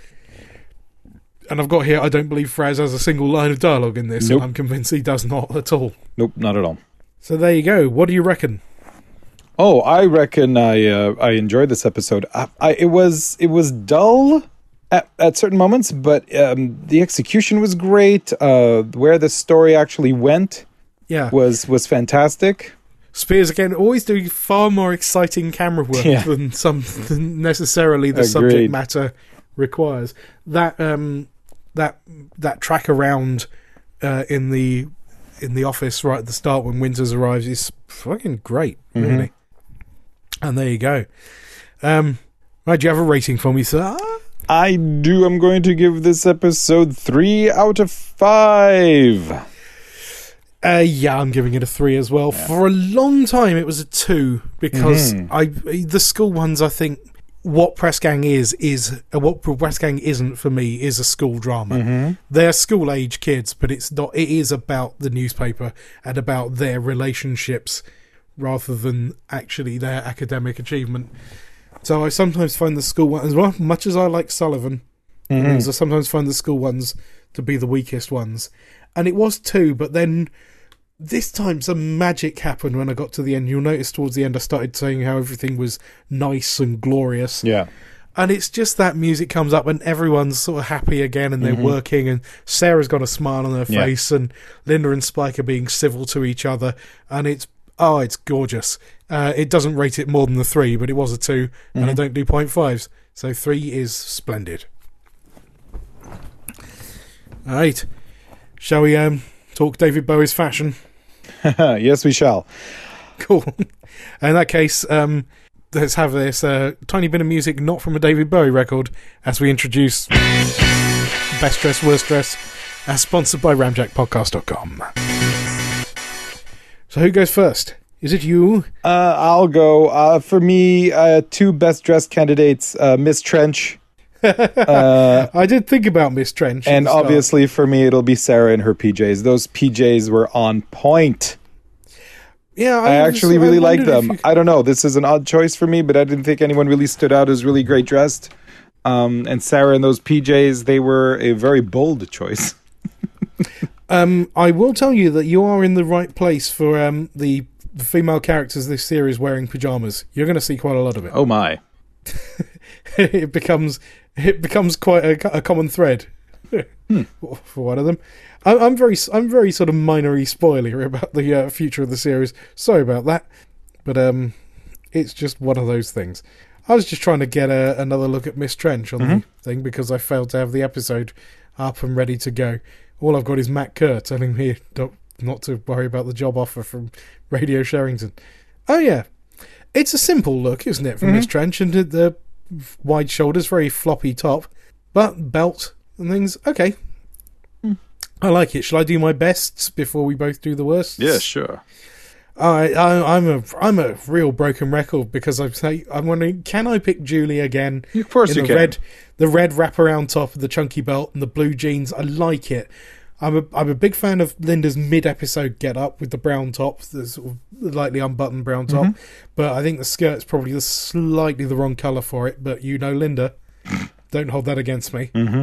And I've got here, I don't believe Fraz has a single line of dialogue in this, nope. and I'm convinced he does not at all. Nope, not at all. So there you go. What do you reckon? Oh, I reckon I uh, I enjoyed this episode. I, I, it was it was dull at, at certain moments, but um, the execution was great. Uh, where the story actually went, yeah, was was fantastic. Spears again, always doing far more exciting camera work yeah. than some than necessarily the Agreed. subject matter requires. That um that that track around uh, in the in the office right at the start when Winters arrives is fucking great, really. Mm-hmm. And there you go. Um, right, do you have a rating for me, sir? I do. I'm going to give this episode three out of five. Uh, yeah, I'm giving it a three as well. Yeah. For a long time, it was a two because mm-hmm. I the school ones. I think what Press Gang is is uh, what Press Gang isn't for me is a school drama. Mm-hmm. They're school age kids, but it's not. It is about the newspaper and about their relationships, rather than actually their academic achievement. So I sometimes find the school ones, well, much as I like Sullivan, mm-hmm. I sometimes find the school ones to be the weakest ones. And it was two, but then this time some magic happened when I got to the end. You'll notice towards the end I started saying how everything was nice and glorious. Yeah. And it's just that music comes up and everyone's sort of happy again and they're mm-hmm. working and Sarah's got a smile on her yeah. face and Linda and Spike are being civil to each other and it's Oh, it's gorgeous. Uh, it doesn't rate it more than the three, but it was a two, mm-hmm. and I don't do point fives. So three is splendid. All right. Shall we um, talk David Bowie's fashion? Yes, we shall. Cool. In that case, um, let's have this uh, tiny bit of music not from a David Bowie record as we introduce Best Dress, Worst Dress, as sponsored by ramjack podcast dot com. So who goes first? Is it you? Uh, I'll go. Uh, for me, uh, two best dressed candidates, uh, Miss Trench. uh, I did think about Miss Trench. And obviously for me, it'll be Sarah in her P Js. Those P Js were on point. Yeah, I, I actually really like them. Could... I don't know. This is an odd choice for me, but I didn't think anyone really stood out as really great dressed. Um, and Sarah in those P Js, they were a very bold choice. um, I will tell you that you are in the right place for um, the female characters of this series wearing pajamas. You're going to see quite a lot of it. Oh my! it becomes it becomes quite a, a common thread hmm. for one of them. I, I'm very I'm very sort of minorly spoilery about the uh, future of the series. Sorry about that, but um, it's just one of those things. I was just trying to get a, another look at Miss Trench on mm-hmm. the thing because I failed to have the episode up and ready to go. All I've got is Matt Kerr telling me don't, not to worry about the job offer from Radio Sherrington. Oh yeah, it's a simple look, isn't it, from mm-hmm. Miss Trench, and the wide shoulders, very floppy top, but belt and things. Okay, mm. I like it. Shall I do my bests before we both do the worst? Yeah, sure. I, I I'm a I'm a real broken record because I'm say I'm wondering, can I pick Julie again? Of course in you the can. Red, the red wraparound top, the chunky belt, and the blue jeans. I like it. I'm a I'm a big fan of Linda's mid-episode get-up with the brown top, the sort of lightly unbuttoned brown top. Mm-hmm. But I think the skirt's probably the slightly the wrong colour for it. But you know, Linda, don't hold that against me. Mm-hmm.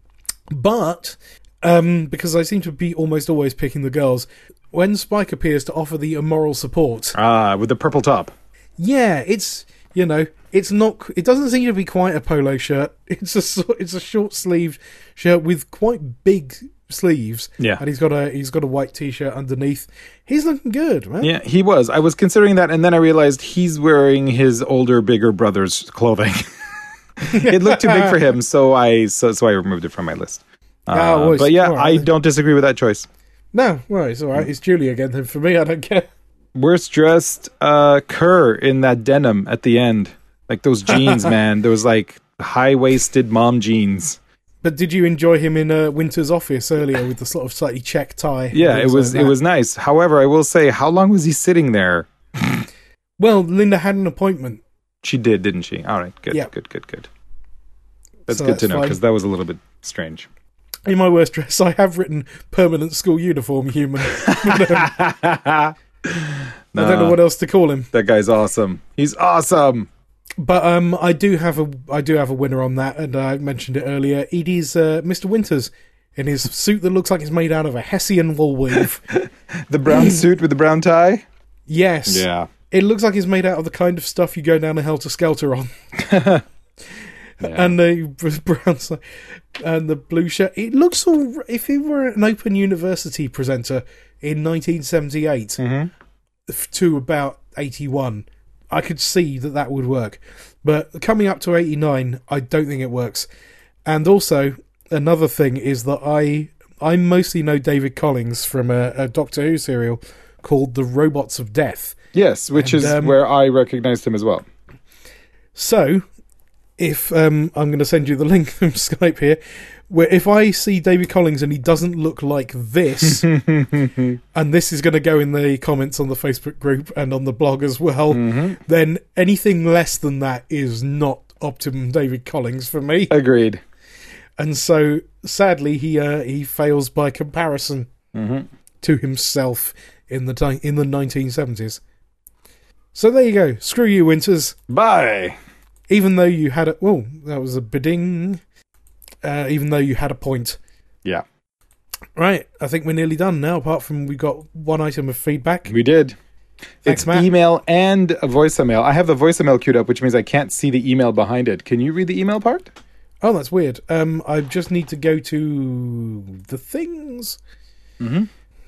But um, because I seem to be almost always picking the girls, when Spike appears to offer the immoral support, ah, with the purple top, yeah, it's you know, it's not. It doesn't seem to be quite a polo shirt. It's a it's a short sleeved shirt with quite big sleeves, yeah, and he's got a he's got a white t-shirt underneath. He's looking good, man. Yeah, he was. I was considering that, and then I realized he's wearing his older, bigger brother's clothing. It looked too big for him, so I so so I removed it from my list. Uh, oh, well, but yeah, right, I don't disagree with that choice. No, well, it's all right. It's Julie again. Then for me, I don't care. Worst dressed, uh, Kerr in that denim at the end, like those jeans, man. Those like high waisted mom jeans. But did you enjoy him in uh, Winter's office earlier with the sort of slightly check tie? Yeah, it was like it was nice. However, I will say, how long was he sitting there? Well, Linda had an appointment. She did, didn't she? All right, good, yeah. good, good, good. That's so good that's to know because that was a little bit strange. In my worst dress, I have written permanent school uniform human. I nah, don't know what else to call him. That guy's awesome. He's awesome. But um, I do have a I do have a winner on that, and I mentioned it earlier. Edie's uh, Mister Winters in his suit that looks like it's made out of a Hessian wool weave. The brown suit with the brown tie? Yes. Yeah. It looks like it's made out of the kind of stuff you go down a Helter Skelter on. Yeah. And the brown and the blue shirt. It looks all. If he were an Open University presenter in nineteen seventy-eight mm-hmm. to about eighty-one, I could see that that would work. But coming up to eighty-nine, I don't think it works. And also, another thing is that I I mostly know David Collins from a, a Doctor Who serial called The Robots of Death. Yes, which and, is um, where I recognised him as well. So, if um, I'm going to send you the link from Skype here, where if I see David Collins and he doesn't look like this, and this is going to go in the comments on the Facebook group and on the blog as well, mm-hmm. then anything less than that is not optimum David Collins for me. Agreed. And so, sadly, he uh, he fails by comparison mm-hmm. to himself in the ti- in the nineteen seventies. So there you go. Screw you, Winters. Bye. Even though you had a... Oh, that was a bidding. Uh, even though you had a point. Yeah. Right. I think we're nearly done now, apart from we got one item of feedback. We did. Thanks, it's Matt. Email and a voicemail. I have the voicemail queued up, which means I can't see the email behind it. Can you read the email part? Oh, that's weird. Um, I just need to go to the things. Mm-hmm.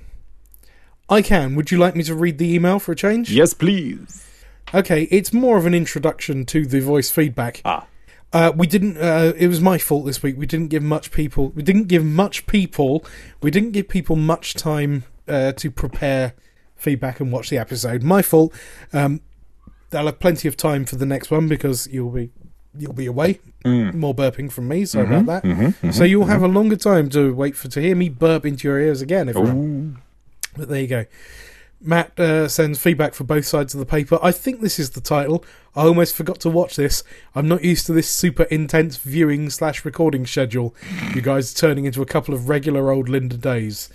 I can. Would you like me to read the email for a change? Yes, please. Okay, it's more of an introduction to the voice feedback. Ah. Uh, we didn't, uh, it was my fault this week. We didn't give much people, we didn't give much people, we didn't give people much time uh, to prepare feedback and watch the episode. My fault. Um, they'll have plenty of time for the next one because you'll be you'll be away. Mm. More burping from me. Sorry mm-hmm, about that. Mm-hmm, mm-hmm, so you'll mm-hmm. have a longer time to wait for to hear me burp into your ears again. Everyone. But there you go. Matt uh, sends feedback for both sides of the paper. I think this is the title. I almost forgot to watch this. I'm not used to this super intense viewing slash recording schedule. You guys are turning into a couple of regular old Linda days.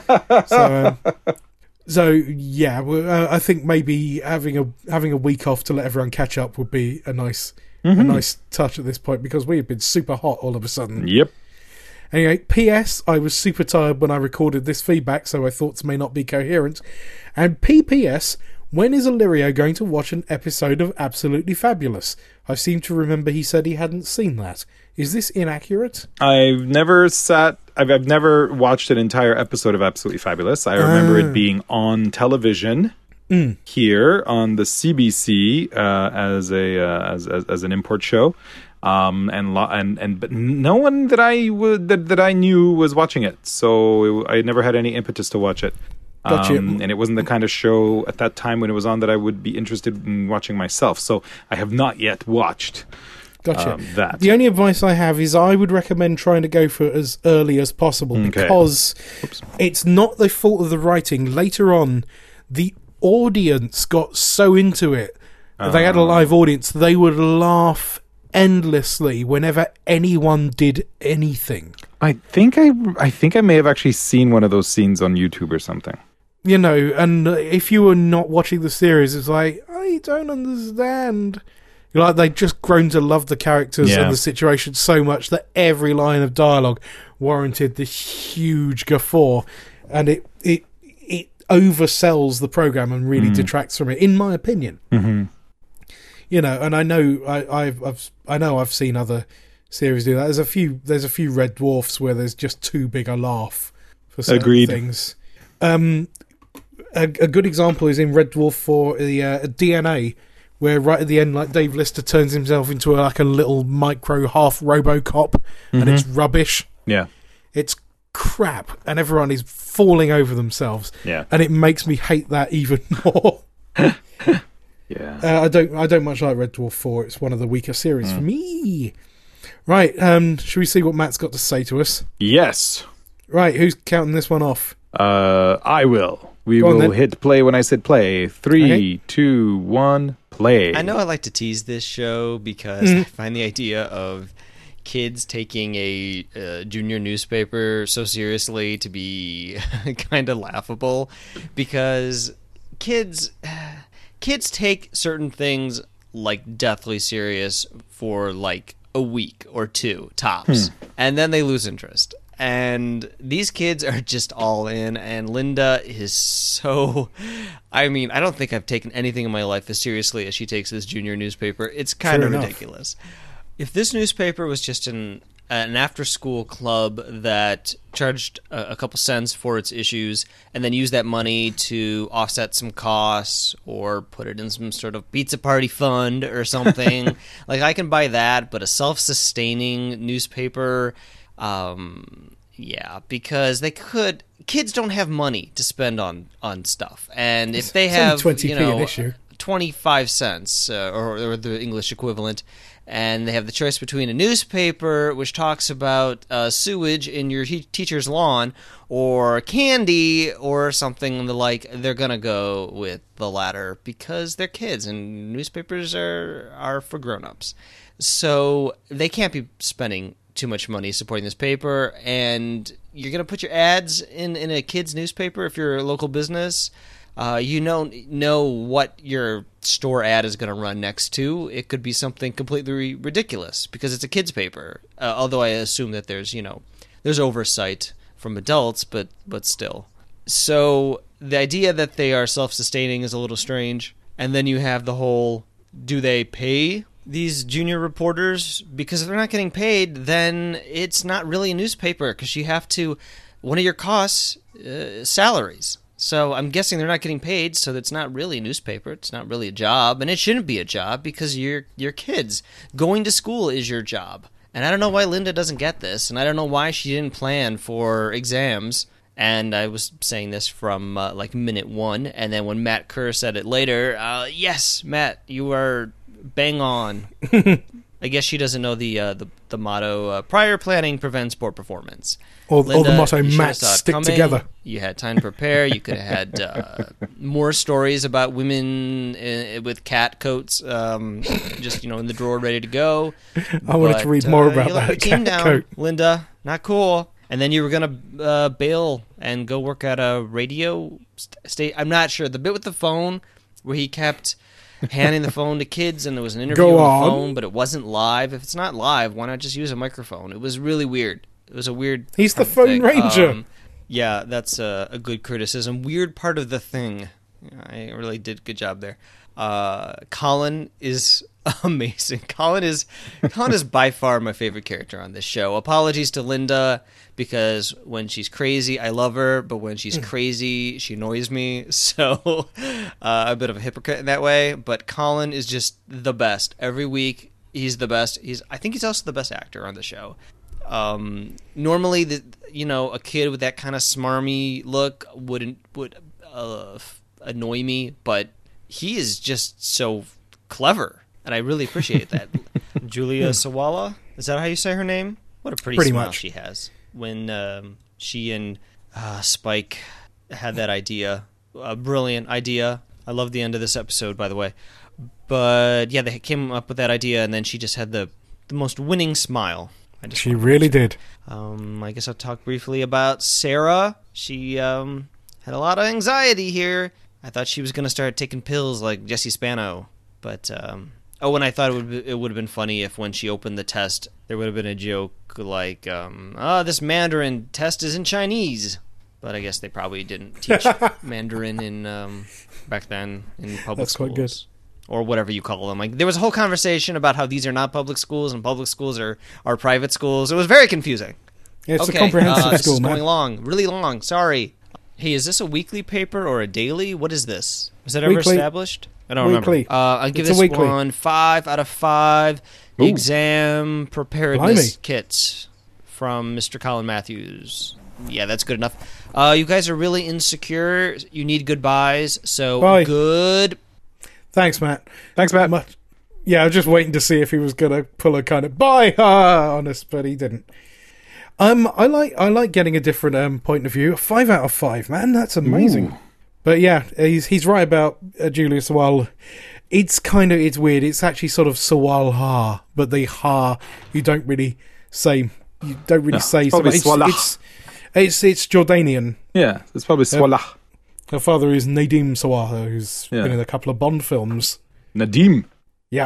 So, um, so yeah, well, uh, I think maybe having a having a week off to let everyone catch up would be a nice mm-hmm. a nice touch at this point because we have been super hot all of a sudden. Yep. Anyway, P S. I was super tired when I recorded this feedback, so my thoughts may not be coherent. And P P S. When is Illyrio going to watch an episode of Absolutely Fabulous? I seem to remember he said he hadn't seen that. Is this inaccurate? I've never sat... I've, I've never watched an entire episode of Absolutely Fabulous. I remember uh. it being on television mm. here on the C B C uh, as a uh, as, as as an import show. Um, and lo- and and but no one that I would that, that I knew was watching it, so it, I never had any impetus to watch it. Gotcha. Um, and it wasn't the kind of show at that time when it was on that I would be interested in watching myself. So I have not yet watched gotcha. um, that. The only advice I have is I would recommend trying to go for it as early as possible okay. because Oops. It's not the fault of the writing. Later on, the audience got so into it. Uh, they had a live audience. They would laugh endlessly whenever anyone did anything. I think I, I think I may have actually seen one of those scenes on YouTube or something. You know, and if you were not watching the series, it's like, I don't understand. Like, they'd just grown to love the characters yeah. and the situation so much that every line of dialogue warranted this huge guffaw, and it it it oversells the program and really mm. detracts from it, in my opinion. Mm-hmm. You know, and I know I, I've, I've I know I've seen other series do that. There's a few there's a few Red Dwarfs where there's just too big a laugh for certain Agreed. things. Um, a, a good example is in Red Dwarf for the uh, D N A, where right at the end, like Dave Lister turns himself into a, like a little micro half RoboCop, mm-hmm. and it's rubbish. Yeah, it's crap, and everyone is falling over themselves. Yeah, and it makes me hate that even more. yeah, uh, I don't I don't much like Red Dwarf four. It's one of the weaker series mm. for me. Right, um, should we see what Matt's got to say to us? Yes. Right, who's counting this one off? Uh, I will. We Go on, will then. hit play when I said play. Three, okay. two, one, play. I know I like to tease this show because mm. I find the idea of kids taking a uh, junior newspaper so seriously to be kind of laughable, because kids kids take certain things like deathly serious for like a week or two tops, hmm. and then they lose interest. And these kids are just all in, and Linda is so... I mean, I don't think I've taken anything in my life as seriously as she takes this junior newspaper. It's kind Fair of enough. ridiculous. If this newspaper was just an an after-school club that charged a, a couple cents for its issues and then used that money to offset some costs or put it in some sort of pizza party fund or something, like I can buy that, but a self-sustaining newspaper... Um, yeah, because they could. Kids don't have money to spend on, on stuff, and if they it's have twenty p you know an issue. twenty-five cents uh, or, or the English equivalent, and they have the choice between a newspaper which talks about uh, sewage in your he- teacher's lawn or candy or something the like, they're gonna go with the latter because they're kids and newspapers are are for grown-ups, so they can't be spending too much money supporting this paper, and you're going to put your ads in, in a kid's newspaper if you're a local business. Uh, you don't know what your store ad is going to run next to. It could be something completely ridiculous because it's a kid's paper, uh, although I assume that there's, you know, there's oversight from adults, but, but still. So the idea that they are self-sustaining is a little strange, and then you have the whole, do they pay these junior reporters? Because if they're not getting paid, then it's not really a newspaper, because you have to, one of your costs, uh, salaries. So I'm guessing they're not getting paid, so it's not really a newspaper. It's not really a job, and it shouldn't be a job because you're you're kids. Going to school is your job. And I don't know why Linda doesn't get this, and I don't know why she didn't plan for exams And I was saying this from uh, like minute one, and then when Matt Kerr said it later, uh, yes, Matt, you are bang on. I guess she doesn't know the uh, the, the motto, uh, prior planning prevents poor performance. Or, Linda, or the motto, you Matt, should have saw it stick coming. together. You had time to prepare. You could have had uh, more stories about women uh, with cat coats, um, just, you know, in the drawer ready to go. I wanted But, to read more uh, about you let that your team cat down, coat. Linda. Not cool. And then you were going to uh, bail and go work at a radio st- state. I'm not sure. The bit with the phone where he kept handing the phone to kids and there was an interview Go on the on. phone, but it wasn't live. If it's not live, why not just use a microphone? It was really weird. It was a weird He's the part of phone thing. ranger. Um, yeah, that's a, a good criticism. Weird part of the thing. I really did a good job there. Uh, Colin is amazing. Colin is Colin is by far my favorite character on this show. Apologies to Linda, because when she's crazy, I love her, but when she's crazy, she annoys me. So uh, a bit of a hypocrite in that way. But Colin is just the best. Every week, he's the best. He's I think he's also the best actor on the show. Um, normally, the, you know, a kid with that kind of smarmy look wouldn't would uh, annoy me, but he is just so clever, and I really appreciate that. Julia Sawala, is that how you say her name? What a pretty, Pretty smile much. she has. When um, she and uh, Spike had that idea, a brilliant idea. I love the end of this episode, by the way. But yeah, they came up with that idea, and then she just had the the most winning smile. I just She wanted to really mention. did. Um, I guess I'll talk briefly about Sarah. She um, had a lot of anxiety here. I thought she was going to start taking pills like Jesse Spano. But, um, oh, and I thought it would be, it would have been funny if when she opened the test, there would have been a joke like, um, oh, this Mandarin test is in Chinese. But I guess they probably didn't teach Mandarin in um, back then in public That's schools. quite good. Or whatever you call them. Like there was a whole conversation about how these are not public schools and public schools are, are private schools. It was very confusing. It's okay, a comprehensive uh, this school, is man. going long, really long. Sorry. Hey, is this a weekly paper or a daily? What is this? Was that ever Weekly. established? I don't Weekly. remember. Uh, I'll give It's a this weekly. one five out of five. Ooh. Exam preparedness Blimey. kits from Mister Colin Matthews. Yeah, that's good enough. Uh, you guys are really insecure. You need goodbyes. So Bye. good. Thanks, Matt. Thanks, Matt. Much. Yeah, I was just waiting to see if he was going to pull a kind of bye ha on us, but he didn't. Um, I like I like getting a different um point of view. Five out of five, man. That's amazing. Ooh. But yeah, he's he's right about uh, Julia Sawal. It's kind of it's weird. It's actually sort of Sawal ha, but the ha you don't really say. You don't really No, say. it's probably it's, Swallah. it's it's it's Jordanian. Yeah, it's probably Swallah. Her father is Nadim Sawaha, who's Yeah. been in a couple of Bond films. Nadim. Yeah.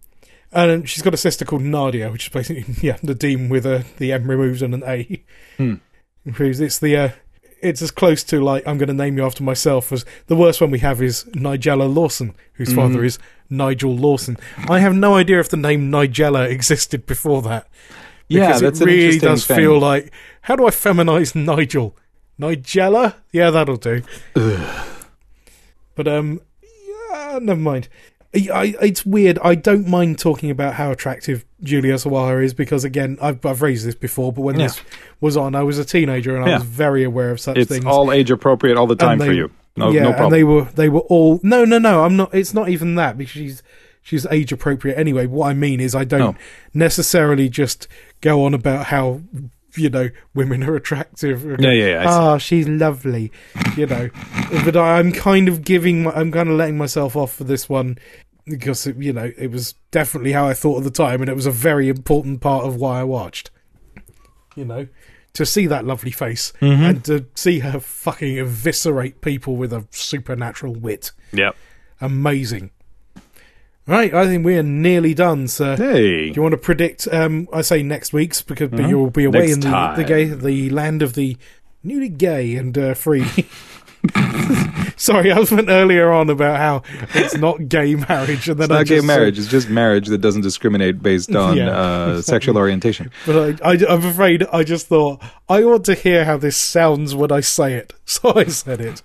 And she's got a sister called Nadia, which is basically, yeah, Nadim with a, the M removed and an A. Hmm. Because It's the, uh, it's as close to, like, I'm going to name you after myself as the worst one we have is Nigella Lawson, whose Mm-hmm. father is Nigel Lawson. I have no idea if the name Nigella existed before that. Yeah, Because that's it an really interesting does thing. feel like, how do I feminize Nigel? Nigella? Yeah, that'll do. But, um, yeah, never mind. I, I, it's weird. I don't mind talking about how attractive Julia Sawala is because, again, I've, I've raised this before, but when Yeah. this was on, I was a teenager and I Yeah. was very aware of such It's things. all age appropriate all the time And for they- you. No, yeah, no and problem. they were they were all no, no, no. I'm not. It's not even that because she's she's age appropriate anyway. What I mean is, I don't No. necessarily just go on about how you know women are attractive. Yeah, yeah, yeah, I see. Ah, she's lovely. You know, but I, I'm kind of giving. my- I'm kind of letting myself off for this one because it, you know it was definitely how I thought at the time, and it was a very important part of why I watched. You know. To see that lovely face Mm-hmm. and to see her fucking eviscerate people with a supernatural wit. Yep. Amazing. Right, I think we're nearly done, sir. Hey. Do you want to predict, um, I say next week's, because but Mhm. you'll be away Next in the, the, time. gay, the land of the newly gay and uh, free. Sorry, I was went earlier on about how it's not gay marriage. And then It's I not gay just said- marriage. It's just marriage that doesn't discriminate based on Yeah, uh, exactly. sexual orientation. But I, I, I'm afraid I just thought, I want to hear how this sounds when I say it. So I said it.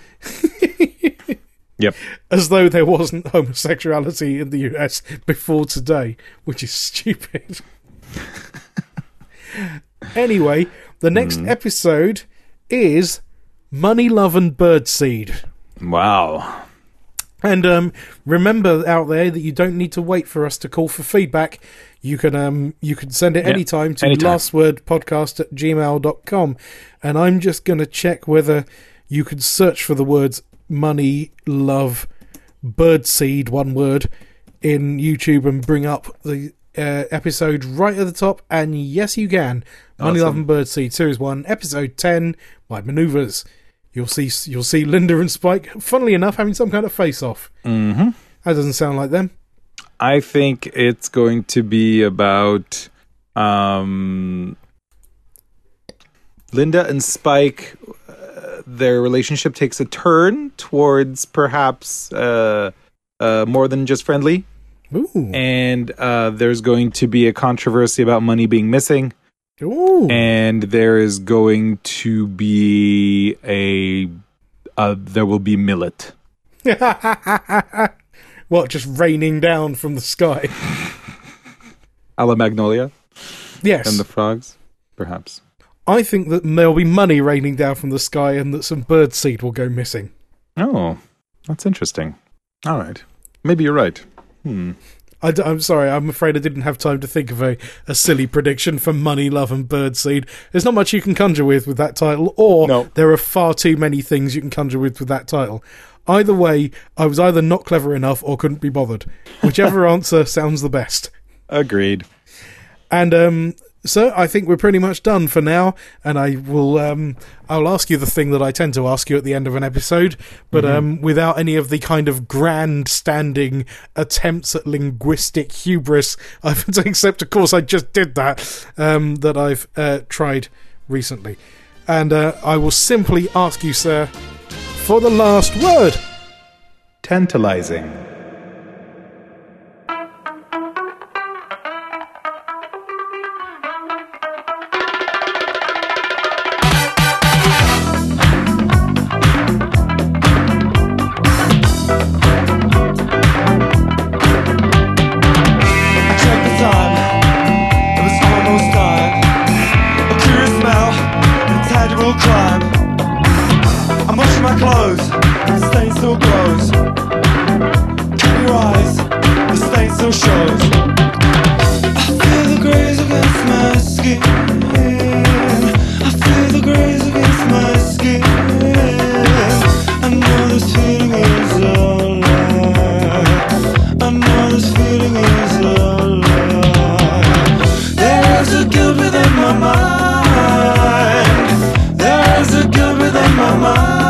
Yep. As though there wasn't homosexuality in the U S before today, which is stupid. Anyway, the next Mm. episode is Money, Love and Birdseed. Wow. And um, remember out there that you don't need to wait for us to call for feedback. You can um, you can send it Yeah, anytime to anytime. lastwordpodcast at gmail dot com. And I'm just going to check whether you can search for the words Money, Love, Birdseed, one word, in YouTube and bring up the uh, episode right at the top. And yes, you can. Money, Awesome. Love and Birdseed, Series one, Episode ten, My Manoeuvres. You'll see you'll see Linda and Spike, funnily enough, having some kind of face-off. Mm-hmm. That doesn't sound like them. I think it's going to be about um, Linda and Spike. Uh, their relationship takes a turn towards perhaps uh, uh, more than just friendly. Ooh. And uh, there's going to be a controversy about money being missing. Ooh. And there is going to be a uh, there will be millet. What, just raining down from the sky? A la Magnolia Yes. and the frogs, perhaps. I think that there'll be money raining down from the sky and that some birdseed will go missing. Oh, that's interesting. All right, maybe you're right. Hmm. I d- I'm sorry, I'm afraid I didn't have time to think of a, a silly prediction for Money, Love and Birdseed. There's not much you can conjure with with that title, or No. there are far too many things you can conjure with with that title. Either way, I was either not clever enough or couldn't be bothered. Whichever answer sounds the best. Agreed. And um, so I think we're pretty much done for now. And I will, um, I'll ask you the thing that I tend to ask you at the end of an episode, but Mm-hmm. um, without any of the kind of grandstanding attempts at linguistic hubris. I've except, of course, I just did that. Um, that I've uh, tried recently, and uh, I will simply ask you, sir, for the last word. Tantalizing. Check the time, it was almost time. A curious smell, an intangible crime. I'm washing my clothes, the stain still glows. Cover your eyes, the stain still shows. I feel the graze against my skin. I feel the graze against my skin. I know this feeling is alive. I know this feeling is alive. There is a guilt within my mind. There is a guilt within my mind.